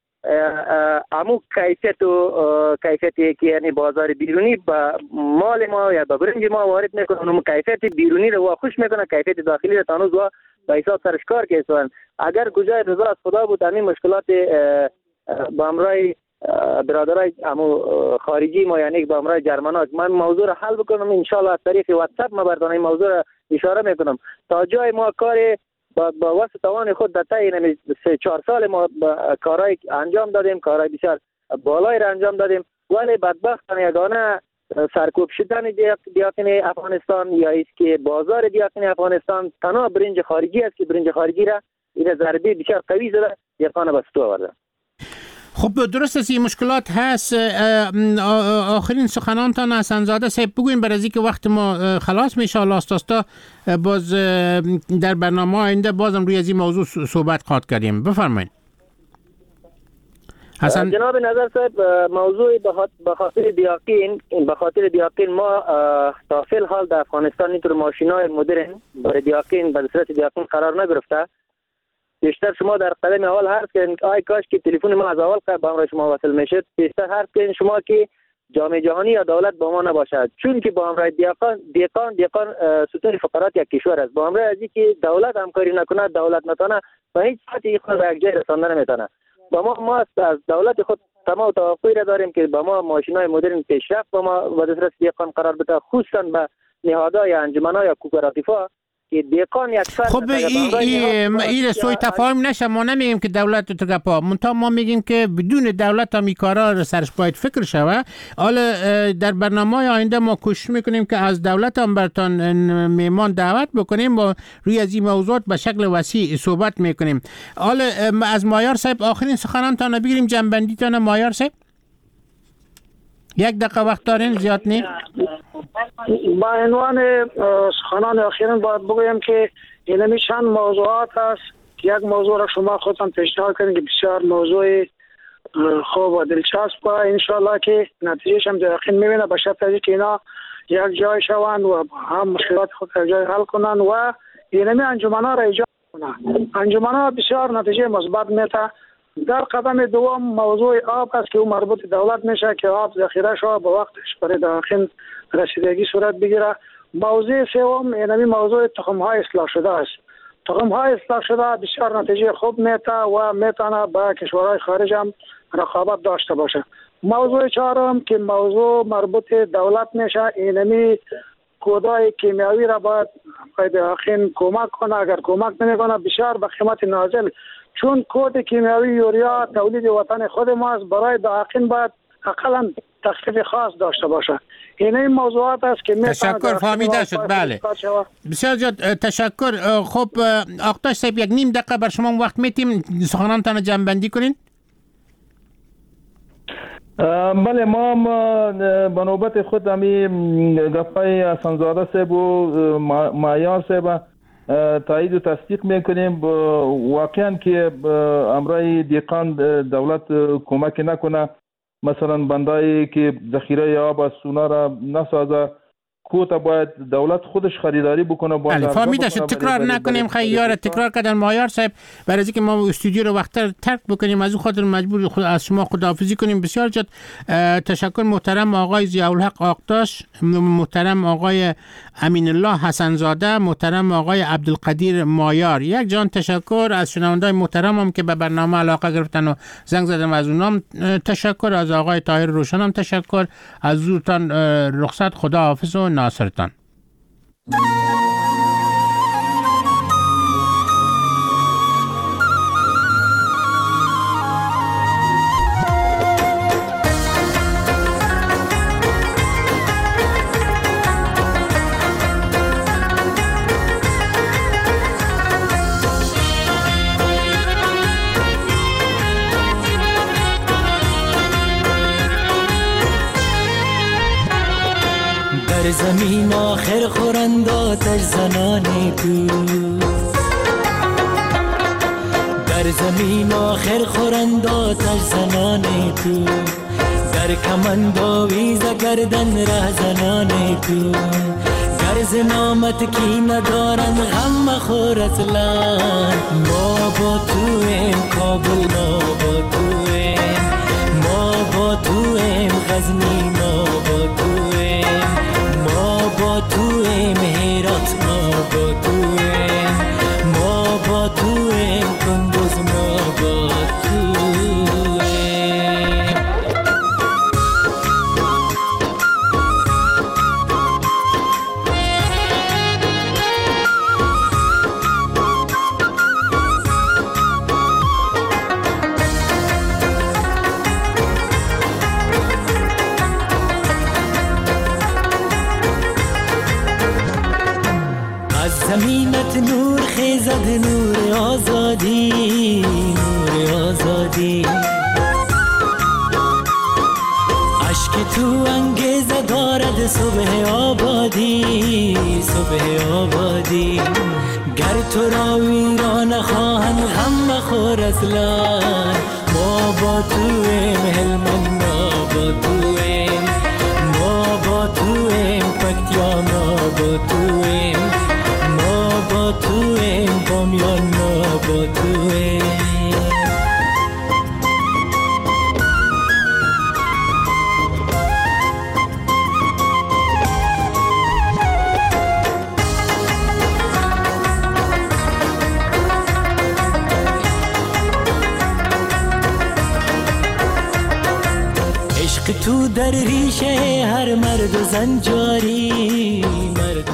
امو کیفیت و کیفیتی که یعنی بازار بیرونی با مال ما یا با برنج ما وارد میکنه، اون کیفیت بیرونی رو خوش میکنه، کیفیت داخلی رو تانوز و با حساب سرش کار کردن. اگر کجای رضا از خدا بود همین مشکلات با همراه برادرای امو خارجی ما یعنی با همراه جرمنان من موضوع رو حل بکنم، ان شاء الله از طریق واتساپ ما بردانه موضوع رو اشاره میکنم تا جای ما کار با با واسه توان خود در طی سه چهار سال ما کارهای انجام دادیم، کارهای بسیار بالایی را انجام دادیم. ولی بدبختانه یگانه سرکوب شدن دیاقین افغانستان یا است که بازار دیاقین افغانستان تنها برنج خارجی است که برنج خارجی را این ضربه بسیار قوی زده دیاقان به ستو آورده. خب درست است، این مشکلات هست. آخرین سخنانتان حسن زاده صاحب بگوین برای اینکه وقت ما خلاص میشه. الله استاستا باز در برنامه آینده بازم روی از این موضوع صحبت خواهد کردیم. بفرمایید حسن. جناب نظر صاحب موضوع به خاطر دیاقین به خاطر دیاقین ما تا فعل حال در افغانستان اینطور ماشینای مدرن برای دیاقین به صورت دیاقین قرار نگرفته. بیشتر شما در قدم اول حرف کردین آی کاش که تلفن ما از اول به همراه شما وصل میشد. بیشتر حرف کردین شما که جامعه جهانی یا دولت با ما نباشد، چون که با همراه دیاقان دیاقان دیاقان ستون فقرات یک کشور است. با همراه ازی که دولت همکاری نکنه، دولت نتونه به هیچ سطحی خود به یک جای رساندن نمیتونه. با ما ما از دولت خود تمام توقعی را داریم که با ما ماشینای مدرن پیشرفت با ما و صورت دیاقان قرار بده، خصوصا به نهادها یا انجمن‌ها یا کوپراتیف‌ها که دیکان یک فرد خب این سوی تفاهم نشه. ما نمیگیم که دولت تو گپا منتها ما میگیم که بدون دولت هم این کارا سرش باید فکر شوه. حالا در برنامه آینده ما کوشش میکنیم که از دولت هم برتان میمان دعوت بکنیم و روی از این موضوعات به شکل وسیع صحبت میکنیم. حالا از مایار صاحب آخرین سخنانتان بگیریم، جنبندی تان مایار صاحب. یک دقیقه وقت دارین، زیاد نی. با عنوان سخنان اخیرا باید بگویم که این چند موضوعات است که یک موضوع را شما خودتان پیشنهاد کردین که بسیار موضوع خوب و دلچسب و انشالله که نتیجهش هم در آخر میبینه، به شرط که اینا یک جای شوند و هم مشکلات خود یک جای حل کنند و اینمی انجمن‌ها را ایجاد کنند. انجمن‌ها بسیار نتیجه مثبت میده. در قدم دوم موضوع آب است که اون مربوط دولت میشه که آب ذخیره شود به وقتش برای داخل رسیدگی صورت بگیره. موضوع سوم اینمی موضوع تخم‌های اصلاح شده است. تخم‌های اصلاح شده بسیار نتیجه خوب میده و میتونه با کشورهای خارج هم رقابت داشته باشه. موضوع چهارم که موضوع مربوط دولت میشه، اینمی کودای کیمیاوی را باید باید آخین کمک کنه. اگر کمک نمیکنه بسیار به قیمت نازل، چون کود کیمیاوی یوریا تولید وطن خود ما است، برای داخل باید اقلا تخفیف خاص داشته باشه. این این موضوعات است که تشکر فهمیده شد. بله بسیار زیاد تشکر. خب آقتاش صاحب یک نیم دقیقه بر شما وقت میتیم سخنانتان جمع بندی کنین. بله ما به نوبت خود همی گپای حسن‌زاده صاحب و مایار صاحب تایید و تصدیق میکنیم. واقعا که امرای دیقان دولت کمک نکنه، مثلا بندایی که ذخیره آب از سونا را نسازه، کوتا باید دولت خودش خریداری بکنه. بله فهمیده شد. تکرار نکنیم خیار تکرار کردن مایار صاحب برای اینکه ما استودیو رو وقتر ترک بکنیم، از اون خاطر مجبور خود از شما خداحافظی کنیم. بسیار جد تشکر محترم آقای ضیاءالحق آقتاش، محترم آقای امین الله حسن زاده، محترم آقای عبدالقدیر مایار. یک جان تشکر از شنوندگان محترم هم که به برنامه علاقه گرفتن و زنگ زدن، از اونام تشکر. از آقای طاهر روشن هم تشکر. از زورتان رخصت، خداحافظ و ناصرتان. در زمین آخر خورند آتش زنان تو، در زمین آخر خورند آتش زنان تو، در کمند آویزه گردن ره زنان تو، گرز نامت کی ندارند غم مخور اصلا. ما با تو ایم کابل، ما با تو ایم، ما با تو ایم غزنی، ما با تو ایم، ما با تو ایم هرات، ما با تو ایم، ما با تو ایم کندوز، ما با تو ایم. زمینت نور خیزد، نور آزادی، نور آزادی. عشق تو انگیزه دارد صبح آبادی، صبح آبادی. گر تو را ویران خواهند غم مخور اصلا. ما با تو ایم هلمند، ما با تو ایم، ما با تو ایم پکتیا، ما با تو ایم، ما با تو ایم بامیان، ما با تو ایم. عشق تو در ریشه هر مرد و زن جاری.